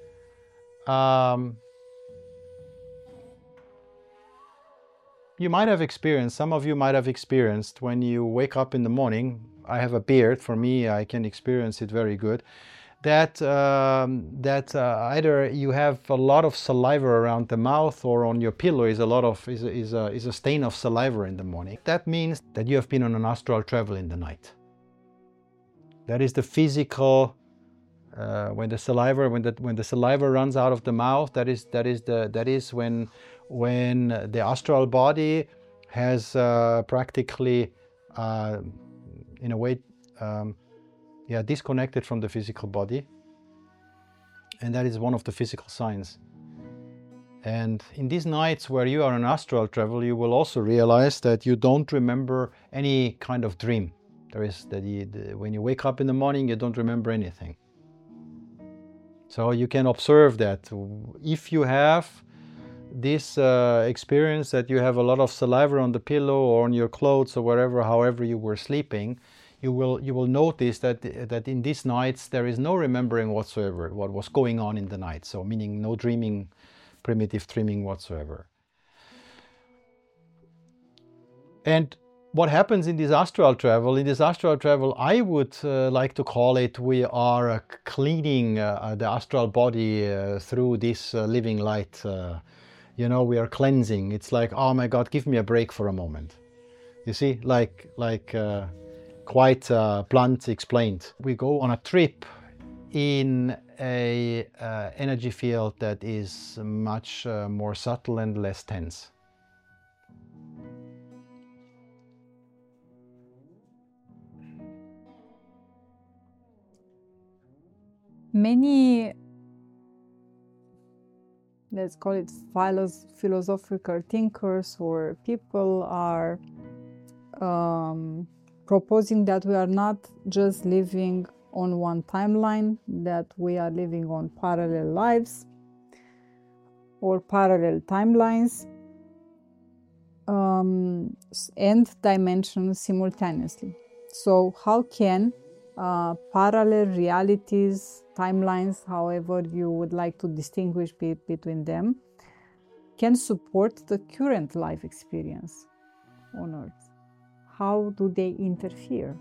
You might have experienced, some of you might have experienced when you wake up in the morning. I have a beard, for me I can experience it very good, that either you have a lot of saliva around the mouth, or on your pillow is a stain of saliva in the morning. That means that you have been on an astral travel in the night. That is the physical. When the saliva runs out of the mouth, that is when the astral body has practically in a way disconnected from the physical body, and that is one of the physical signs. And in these nights where you are on astral travel, you will also realize that you don't remember any kind of dream. When you wake up in the morning, you don't remember anything. So you can observe that if you have this experience that you have a lot of saliva on the pillow or on your clothes or wherever, however you were sleeping, you will notice that in these nights there is no remembering whatsoever what was going on in the night. So meaning no dreaming, primitive dreaming whatsoever. And what happens in this astral travel? In this astral travel, I would like to call it, we are cleaning the astral body through this living light. We are cleansing. It's like, oh my God, give me a break for a moment. You see, like quite blunt explained. We go on a trip in a energy field that is much more subtle and less tense. Many, let's call it philosophical thinkers or people are proposing that we are not just living on one timeline, that we are living on parallel lives or parallel timelines. and dimensions simultaneously. So how can parallel realities, timelines, however you would like to distinguish between them, can support the current life experience on Earth? How do they interfere?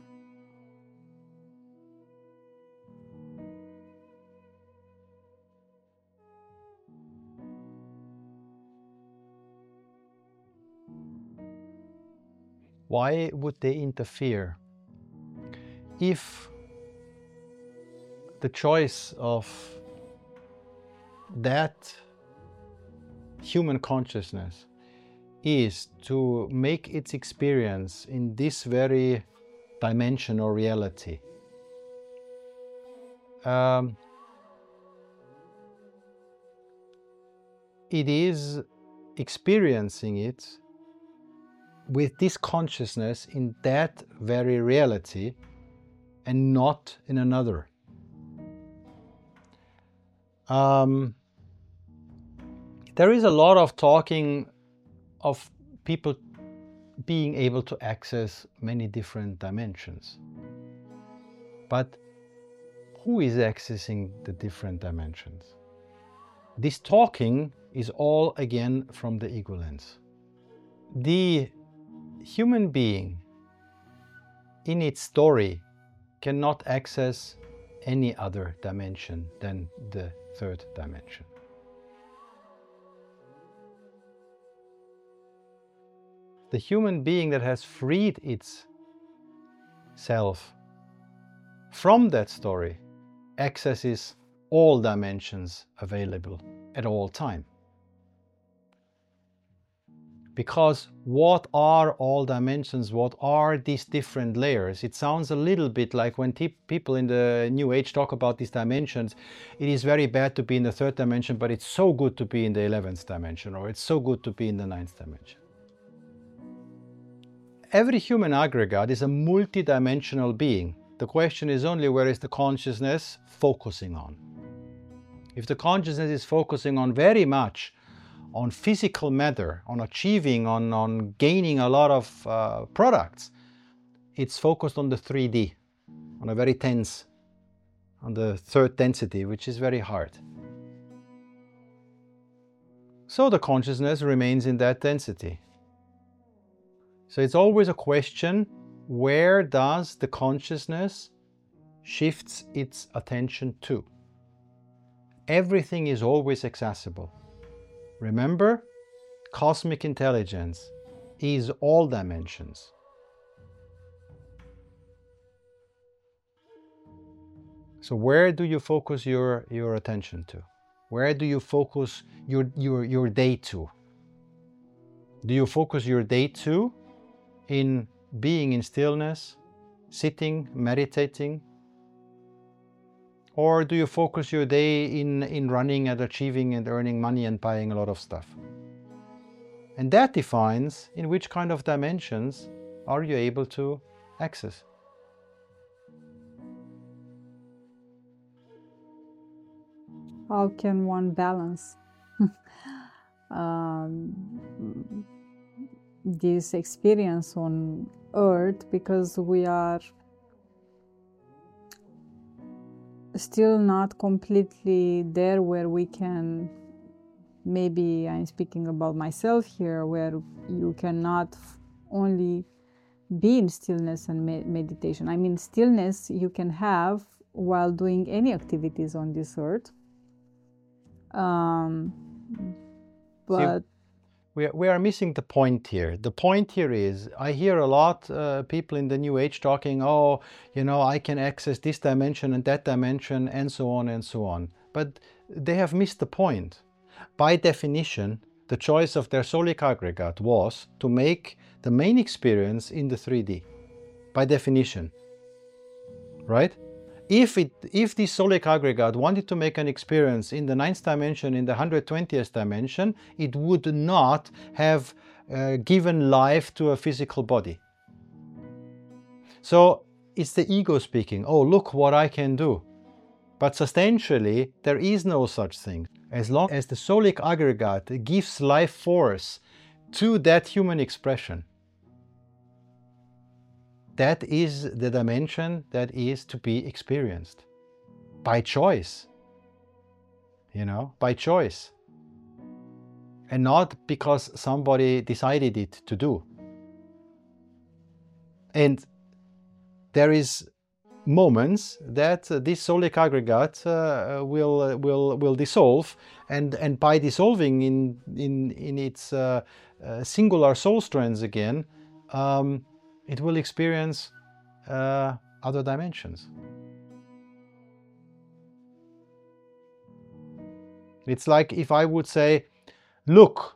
Why would they interfere? If the choice of that human consciousness is to make its experience in this very dimension or reality, it is experiencing it with this consciousness in that very reality and not in another. There is a lot of talking of people being able to access many different dimensions. But who is accessing the different dimensions? This talking is all again from the ego lens. The human being in its story cannot access any other dimension than the third dimension. The human being that has freed itself from that story accesses all dimensions available at all time. Because what are all dimensions? What are these different layers? It sounds a little bit like when people in the New Age talk about these dimensions, it is very bad to be in the third dimension, but it's so good to be in the 11th dimension, or it's so good to be in the 9th dimension. Every human aggregate is a multidimensional being. The question is only where is the consciousness focusing on. If the consciousness is focusing on very much on physical matter, on achieving, on gaining a lot of products, it's focused on the 3D, on a very tense, on the third density, which is very hard. So the consciousness remains in that density. So it's always a question, where does the consciousness shifts its attention to? Everything is always accessible. Remember, cosmic intelligence is all dimensions. So where do you focus your attention to? Where do you focus your day to? Do you focus your day to in being in stillness, sitting, meditating? Or do you focus your day in running and achieving and earning money and buying a lot of stuff? And that defines in which kind of dimensions are you able to access. How can one balance this experience on Earth, because we are still not completely there where we can, maybe I'm speaking about myself here, where you cannot only be in stillness and meditation. I mean, stillness you can have while doing any activities on this earth. But we are missing the point here. The point here is, I hear a lot people in the New Age talking, oh, you know, I can access this dimension and that dimension and so on and so on. But they have missed the point. By definition, the choice of their soulic aggregate was to make the main experience in the 3D. By definition, right? If this soulic aggregate wanted to make an experience in the 9th dimension, in the 120th dimension, it would not have given life to a physical body. So it's the ego speaking, oh, look what I can do. But substantially, there is no such thing. As long as the soulic aggregate gives life force to that human expression. That is the dimension that is to be experienced by choice, by choice. And not because somebody decided it to do. And there is moments that this soulic aggregate will dissolve, and by dissolving in its singular soul strands again, it will experience other dimensions. It's like if I would say, look,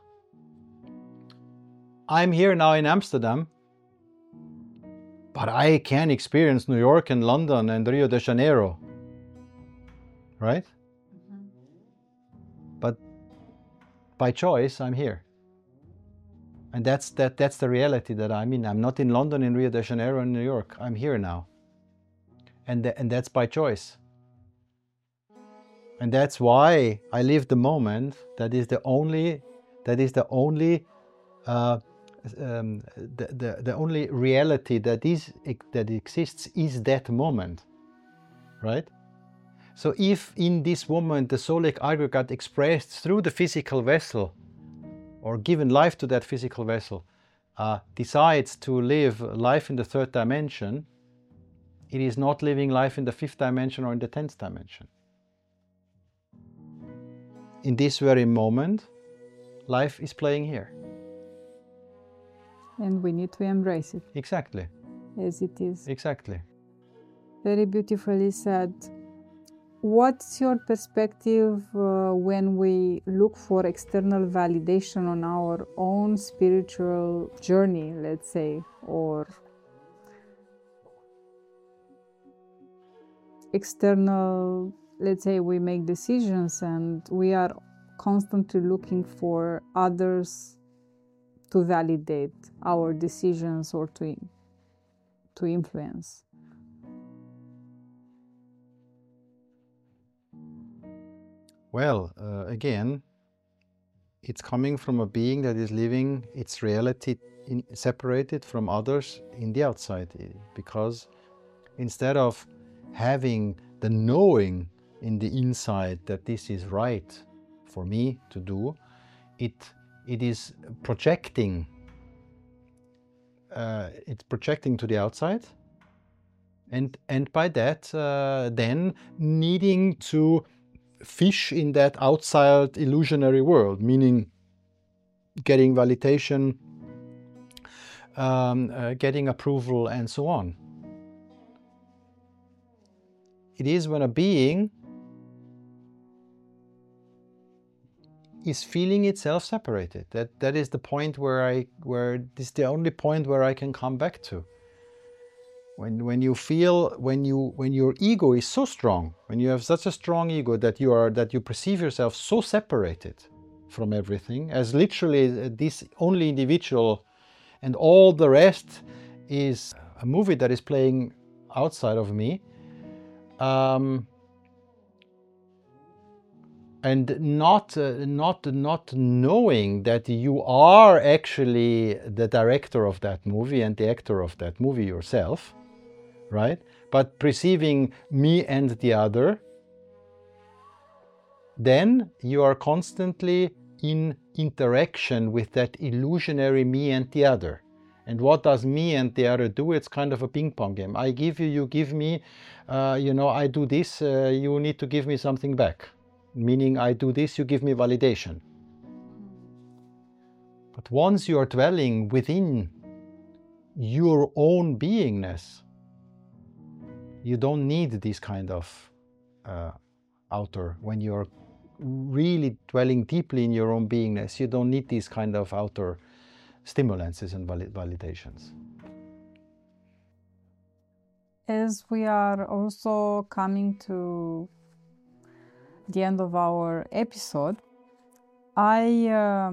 I'm here now in Amsterdam, but I can experience New York and London and Rio de Janeiro, right? Mm-hmm. But by choice, I'm here. And that's the reality that I'm in. I'm not in London, in Rio de Janeiro, and New York. I'm here now. And that's by choice. And that's why I live the moment. That is the only reality that exists is that moment, right? So if in this moment the soulic aggregate expressed through the physical vessel, or given life to that physical vessel, decides to live life in the third dimension, it is not living life in the fifth dimension or in the 10th dimension. In this very moment, life is playing here. And we need to embrace it. Exactly. As it is. Exactly. Very beautifully said. What's your perspective when we look for external validation on our own spiritual journey, let's say, or external, let's say we make decisions and we are constantly looking for others to validate our decisions or to influence? Well, again, it's coming from a being that is living its reality separated from others in the outside. Because instead of having the knowing in the inside that this is right for me to do, it is projecting. It's projecting to the outside, and by that then needing to fish in that outside illusionary world, meaning getting validation, getting approval, and so on. It is when a being is feeling itself separated that is the point where this is the only point where I can come back to. When you feel, when your ego is so strong, when you have such a strong ego that you perceive yourself so separated from everything, as literally this only individual, and all the rest is a movie that is playing outside of me, and not knowing that you are actually the director of that movie and the actor of that movie yourself, right? But perceiving me and the other, then you are constantly in interaction with that illusionary me and the other. And what does me and the other do? It's kind of a ping pong game. I give you, you give me, I do this, you need to give me something back. Meaning I do this, you give me validation. But once you are dwelling within your own beingness, you don't need this kind of outer. When you're really dwelling deeply in your own beingness, you don't need these kind of outer stimulances and validations. As we are also coming to the end of our episode, I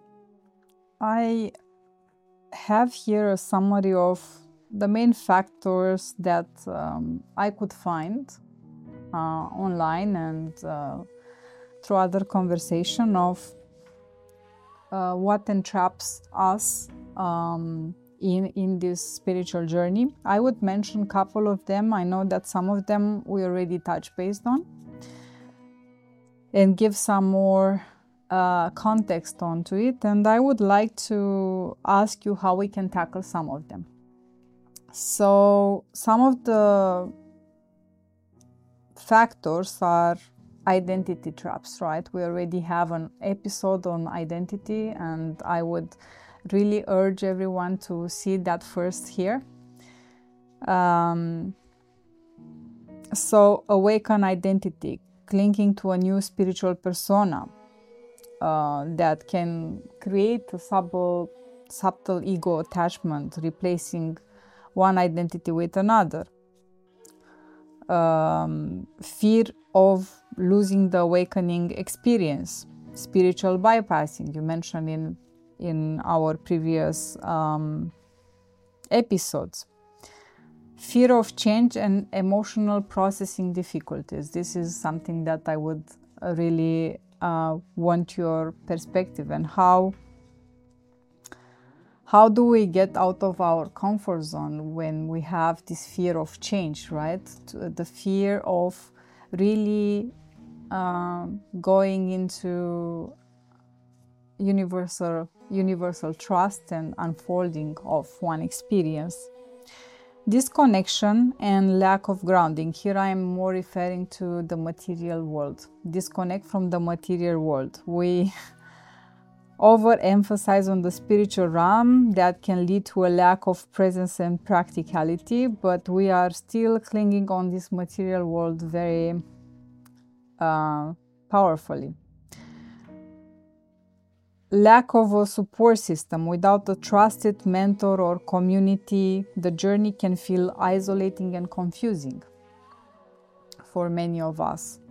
have here a summary of the main factors that I could find online and through other conversation of what entraps us in this spiritual journey. I would mention a couple of them. I know that some of them we already touched based on, and give some more context onto it. And I would like to ask you how we can tackle some of them. So some of the factors are identity traps, right? We already have an episode on identity, and I would really urge everyone to see that first here. So awaken identity, clinging to a new spiritual persona that can create a subtle ego attachment, replacing one identity with another. Fear of losing the awakening experience, spiritual bypassing, you mentioned in our previous episodes. Fear of change and emotional processing difficulties. This is something that I would really want your perspective. And how do we get out of our comfort zone when we have this fear of change, right? The fear of really going into universal trust and unfolding of one experience. Disconnection and lack of grounding. Here I am more referring to the material world. Disconnect from the material world. We overemphasize on the spiritual realm. That can lead to a lack of presence and practicality, but we are still clinging on this material world very powerfully. Lack of a support system. Without a trusted mentor or community, the journey can feel isolating and confusing for many of us.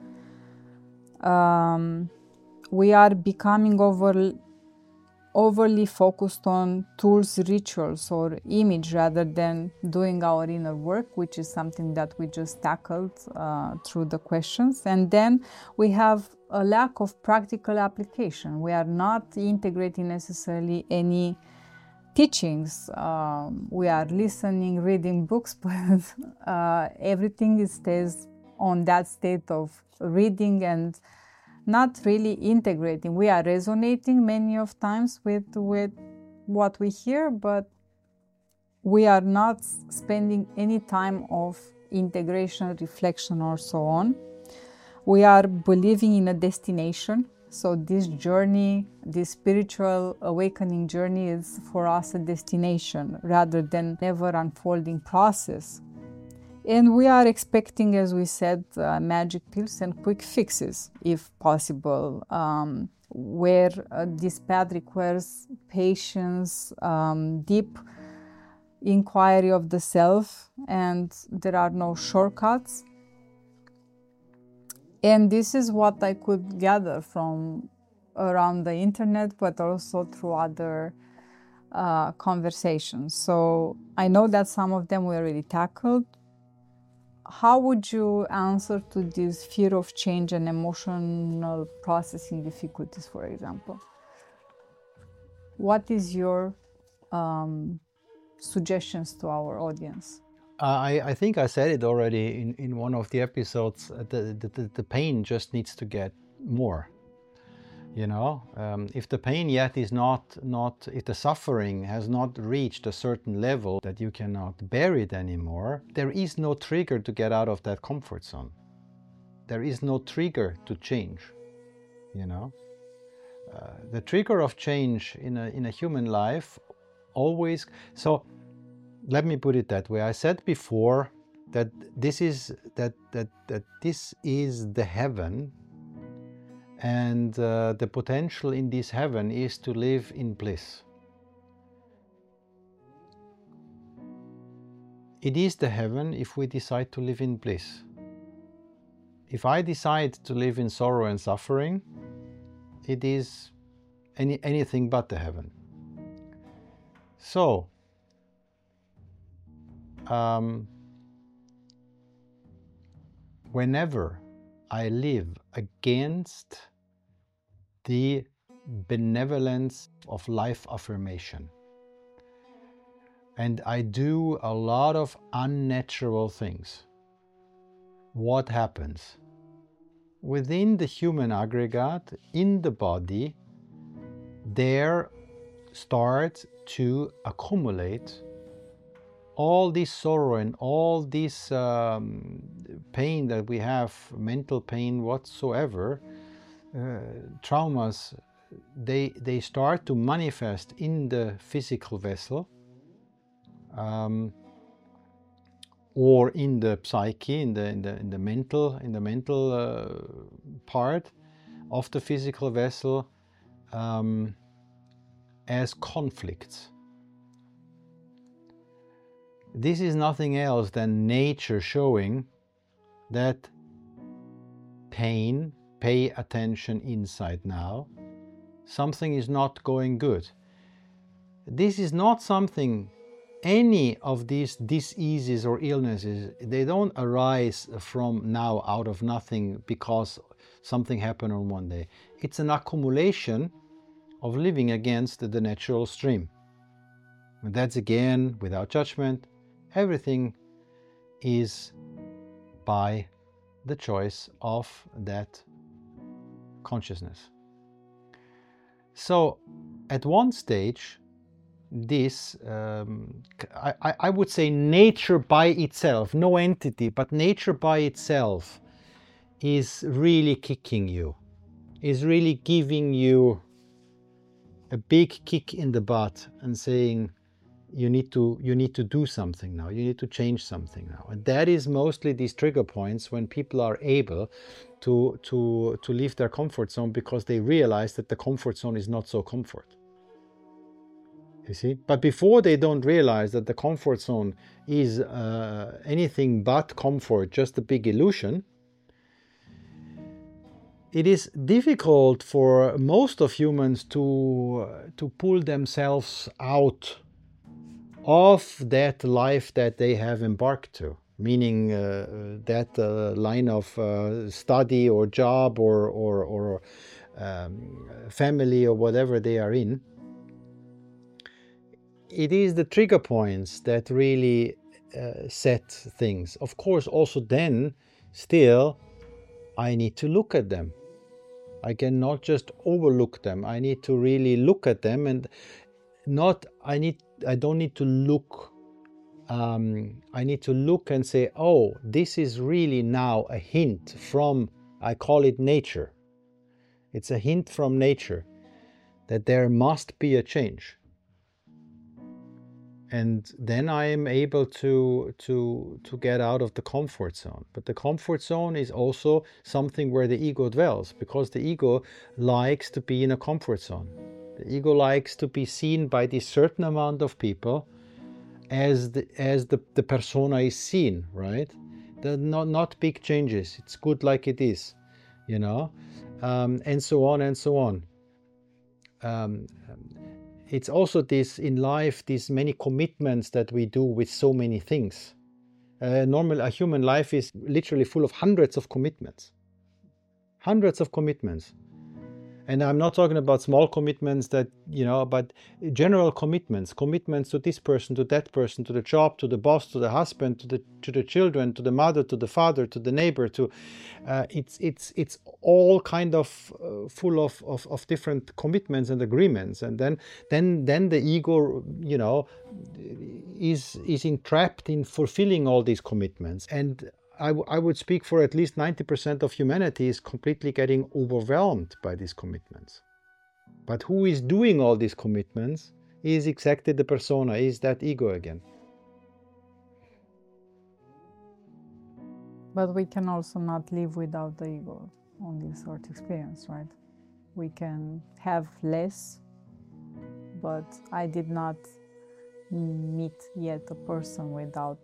We are becoming overly focused on tools, rituals, or image rather than doing our inner work, which is something that we just tackled through the questions. And then we have a lack of practical application. We are not integrating necessarily any teachings. We are listening, reading books, but everything stays on that state of reading and not really integrating. We are resonating many of times with what we hear, but we are not spending any time of integration, reflection, or so on. We are believing in a destination. So this journey, this spiritual awakening journey, is for us a destination rather than never unfolding process. And we are expecting, as we said, magic pills and quick fixes, if possible, where this path requires patience, deep inquiry of the self, and there are no shortcuts. And this is what I could gather from around the internet, but also through other conversations. So I know that some of them we already tackled. How would you answer to this fear of change and emotional processing difficulties, for example? What is your suggestions to our audience? I think I said it already in one of the episodes. The pain just needs to get more. You know, if the pain yet is not, if the suffering has not reached a certain level that you cannot bear it anymore, there is no trigger to get out of that comfort zone. There is no trigger to change. You know, the trigger of change in a human life always. So let me put it that way. I said before that this is this is the heaven. And the potential in this heaven is to live in bliss. It is the heaven if we decide to live in bliss. If I decide to live in sorrow and suffering, it is anything but the heaven. So, whenever I live against the benevolence of life affirmation. And I do a lot of unnatural things. What happens? Within the human aggregate, in the body, there start to accumulate all this sorrow and all this pain that we have, mental pain whatsoever, traumas, they start to manifest in the physical vessel, or in the psyche, in the mental part of the physical vessel, as conflicts. This is nothing else than nature showing that pain, pay attention inside now, something is not going good. This is not something, any of these diseases or illnesses, they don't arise from now out of nothing because something happened on one day. It's an accumulation of living against the natural stream. And that's again without judgment. Everything is by the choice of that consciousness. So at one stage, this, I would say nature by itself, no entity, but nature by itself is really kicking you, is really giving you a big kick in the butt and saying, you need to do something now, you need to change something now. And that is mostly these trigger points when people are able to leave their comfort zone, because they realize that the comfort zone is not so comfort. You see? But before they don't realize that the comfort zone is anything but comfort, just a big illusion, it is difficult for most of humans to pull themselves out of that life that they have embarked to, meaning that line of study or job or family or whatever they are in. It is the trigger points that really set things. Of course, also then, still, I need to look at them. I cannot just overlook them. I need to really look at them, and I don't need to look. I need to look and say, oh, this is really now a hint from, I call it nature. It's a hint from nature that there must be a change. And then I am able to get out of the comfort zone. But the comfort zone is also something where the ego dwells, because the ego likes to be in a comfort zone. The ego likes to be seen by this certain amount of people as the persona is seen, right? Not big changes. It's good like it is, you know, and so on and so on. It's also this in life, these many commitments that we do with so many things. A human life is literally full of hundreds of commitments. Hundreds of commitments. And I'm not talking about small commitments that, you know, but general commitments to this person, to that person, to the job, to the boss, to the husband, to the children, to the mother, to the father, to the neighbor, it's all kind of full of different commitments and agreements. And then the ego, you know, is entrapped in fulfilling all these commitments. And I would speak for at least 90% of humanity is completely getting overwhelmed by these commitments. But who is doing all these commitments is exactly the persona, is that ego again. But we can also not live without the ego on this sort of experience, right? We can have less, but I did not meet yet a person without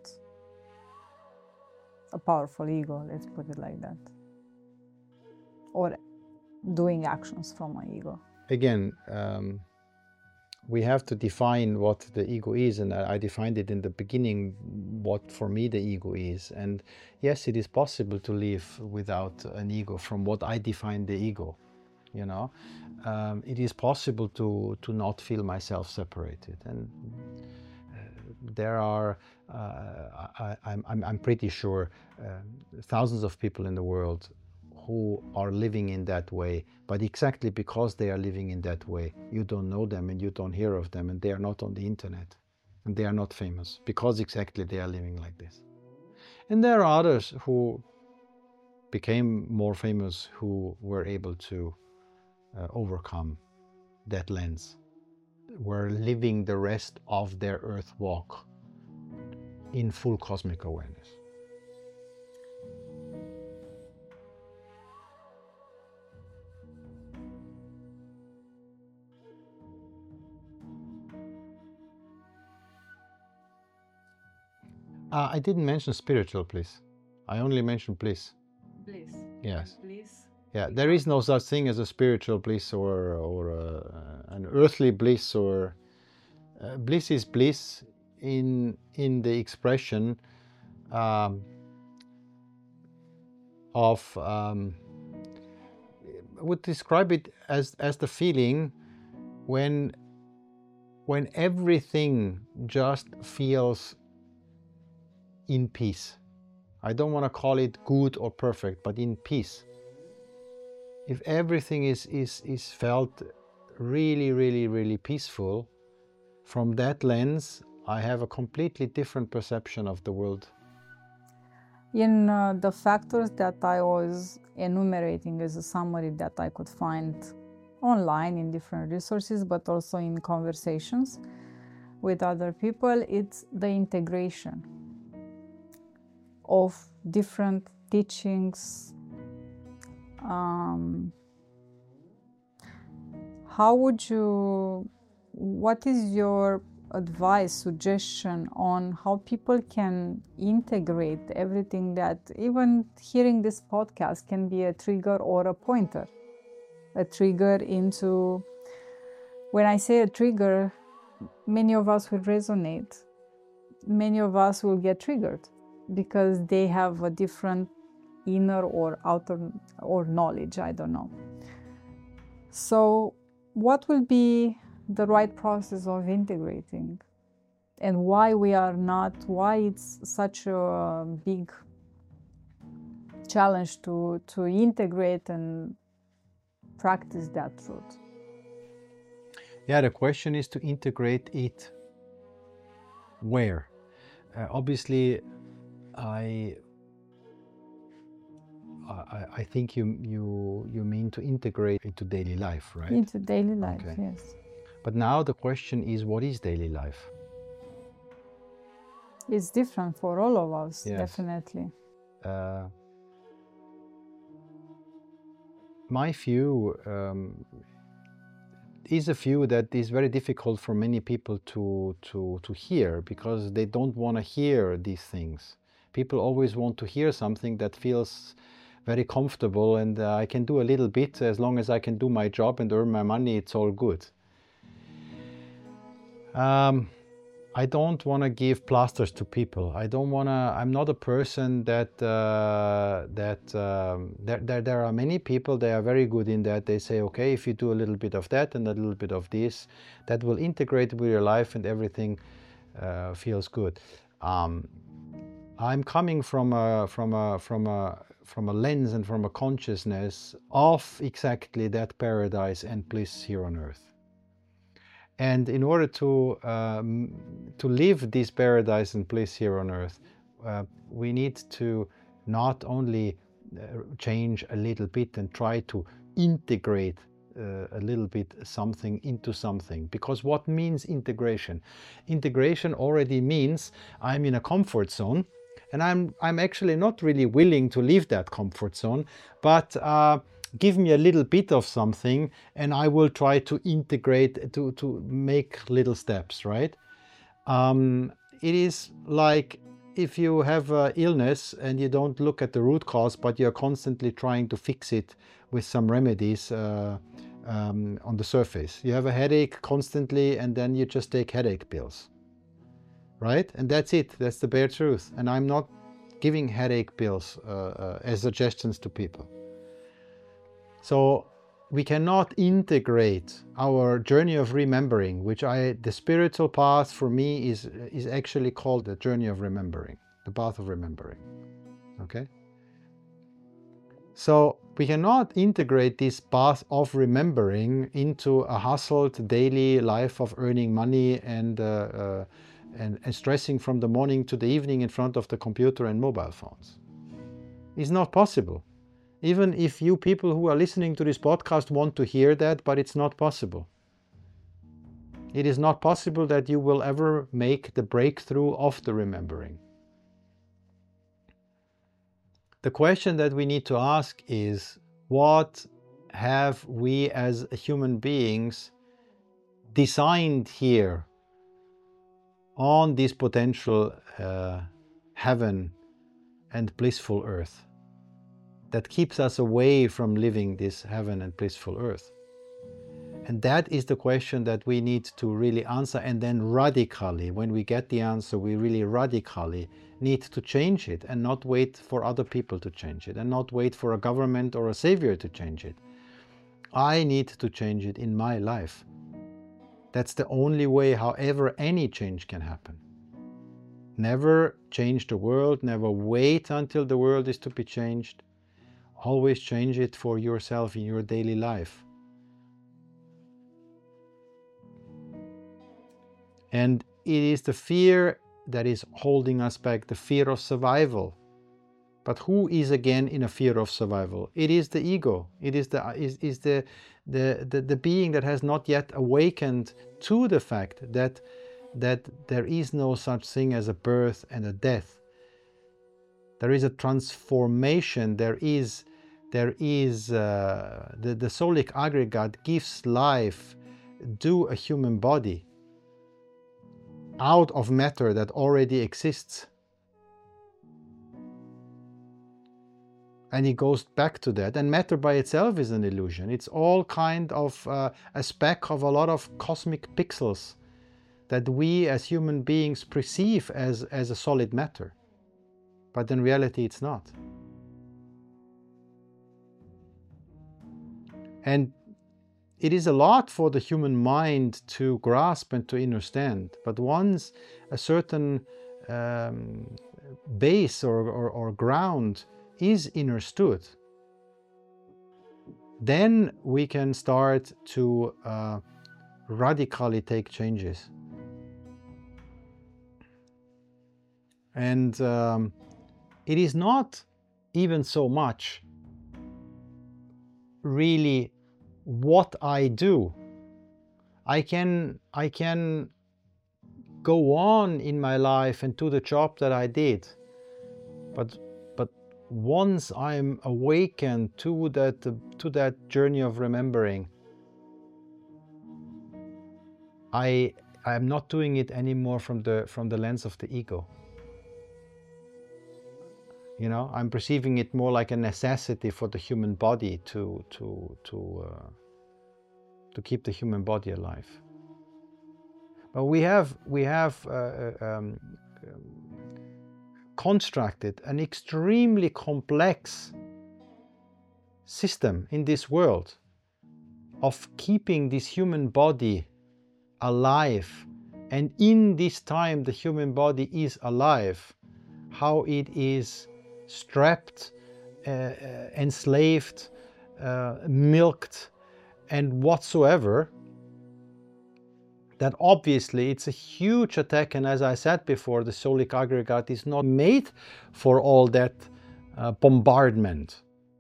a powerful ego, let's put it like that, or doing actions from my ego. Again, we have to define what the ego is, and I defined it in the beginning what for me the ego is. And yes, it is possible to live without an ego from what I define the ego, it is possible to not feel myself separated. And there are, I'm pretty sure, thousands of people in the world who are living in that way, but exactly because they are living in that way, you don't know them and you don't hear of them, and they are not on the internet and they are not famous because exactly they are living like this. And there are others who became more famous, who were able to overcome that lens, were living the rest of their earth walk in full cosmic awareness. I didn't mention spiritual bliss. I only mentioned bliss. Bliss. Yes. Bliss. Yeah, there is no such thing as a spiritual bliss or an earthly bliss, or bliss is bliss in the expression of I would describe it as the feeling when everything just feels in peace. I don't want to call it good or perfect, but in peace. If everything is felt really, really, really peaceful, from that lens, I have a completely different perception of the world. In the factors that I was enumerating as a summary that I could find online in different resources, but also in conversations with other people, it's the integration of different teachings. What is your advice, suggestion on how people can integrate everything, that even hearing this podcast can be a trigger or a pointer, a trigger into, when I say a trigger, many of us will resonate, many of us will get triggered because they have a different inner or outer or knowledge, I don't know. So what will be the right process of integrating, and why it's such a big challenge to integrate and practice that truth? Yeah, the question is to integrate it where? Obviously, I think you mean to integrate into daily life, right? Into daily life, Okay. yes. But now the question is, what is daily life? It's different for all of us, Yes. definitely. My view is a view that is very difficult for many people to hear, because they don't want to hear these things. People always want to hear something that feels very comfortable, and I can do a little bit, as long as I can do my job and earn my money, it's all good. I don't want to give plasters to people. I'm not a person that there are many people, they are very good in that. They say, okay, if you do a little bit of that and a little bit of this, that will integrate with your life and everything feels good. I'm coming from a lens and from a consciousness of exactly that paradise and bliss here on earth. And in order to live this paradise and bliss here on earth, we need to not only change a little bit and try to integrate a little bit something into something. Because what means integration? Integration already means I'm in a comfort zone, and I'm actually not really willing to leave that comfort zone, but give me a little bit of something and I will try to integrate, to make little steps, right? It is like if you have an illness and you don't look at the root cause, but you're constantly trying to fix it with some remedies on the surface. You have a headache constantly and then you just take headache pills, right? And that's it. That's the bare truth. And I'm not giving headache pills as suggestions to people. So we cannot integrate our journey of remembering, which the spiritual path for me is actually called the journey of remembering, the path of remembering. Okay? So we cannot integrate this path of remembering into a hustled daily life of earning money and stressing from the morning to the evening in front of the computer and mobile phones. It's not possible. Even if you people who are listening to this podcast want to hear that, but it's not possible. It is not possible that you will ever make the breakthrough of the remembering. The question that we need to ask is, what have we as human beings designed here on this potential heaven and blissful earth that keeps us away from living this heaven and blissful earth? And that is the question that we need to really answer, and then radically, when we get the answer, we really radically need to change it and not wait for other people to change it and not wait for a government or a savior to change it. I need to change it in my life. That's the only way, however, any change can happen. Never change the world, never wait until the world is to be changed. Always change it for yourself in your daily life. And it is the fear that is holding us back, the fear of survival. But who is again in a fear of survival? It is the ego. It is the being that has not yet awakened to the fact that there is no such thing as a birth and a death. There is a transformation. There is the soulic aggregate gives life to a human body out of matter that already exists. And it goes back to that. And matter by itself is an illusion. It's all kind of a speck of a lot of cosmic pixels that we as human beings perceive as a solid matter. But in reality it's not. And it is a lot for the human mind to grasp and to understand. But once a certain base or ground is understood, then we can start to radically take changes. And it is not even so much really what I do. I can go on in my life and do the job that I did, but once I'm awakened to that journey of remembering, I am not doing it anymore from the lens of the ego. You know, I'm perceiving it more like a necessity for the human body to keep the human body alive. But we have constructed an extremely complex system in this world of keeping this human body alive. And in this time the human body is alive, how it is strapped, enslaved, milked, and whatsoever, that obviously it's a huge attack. And as I said before, the soulic aggregate is not made for all that bombardment.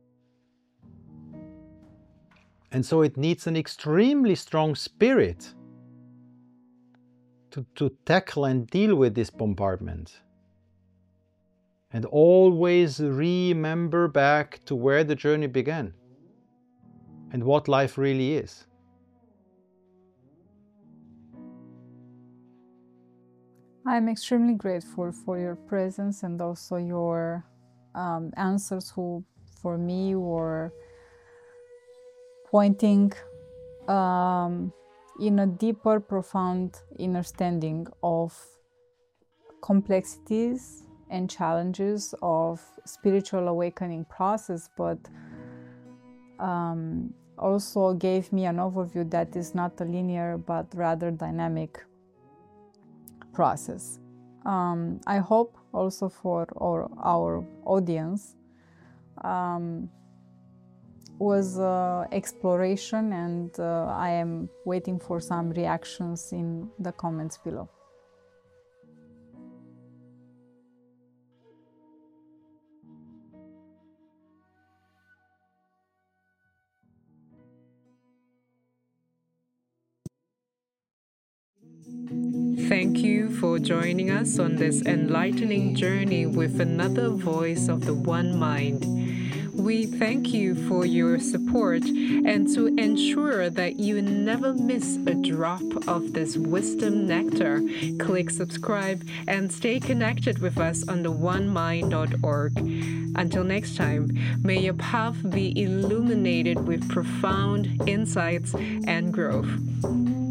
And so it needs an extremely strong spirit to tackle and deal with this bombardment. And always remember back to where the journey began and what life really is. I'm extremely grateful for your presence and also your answers who, for me, were pointing in a deeper, profound understanding of complexities and challenges of spiritual awakening process, but also gave me an overview that is not a linear but rather dynamic process. I hope also for our audience was exploration, and I am waiting for some reactions in the comments below. Thank you for joining us on this enlightening journey with another voice of the One Mind. We thank you for your support, and to ensure that you never miss a drop of this wisdom nectar, click subscribe and stay connected with us on theonemind.org. Until next time, may your path be illuminated with profound insights and growth.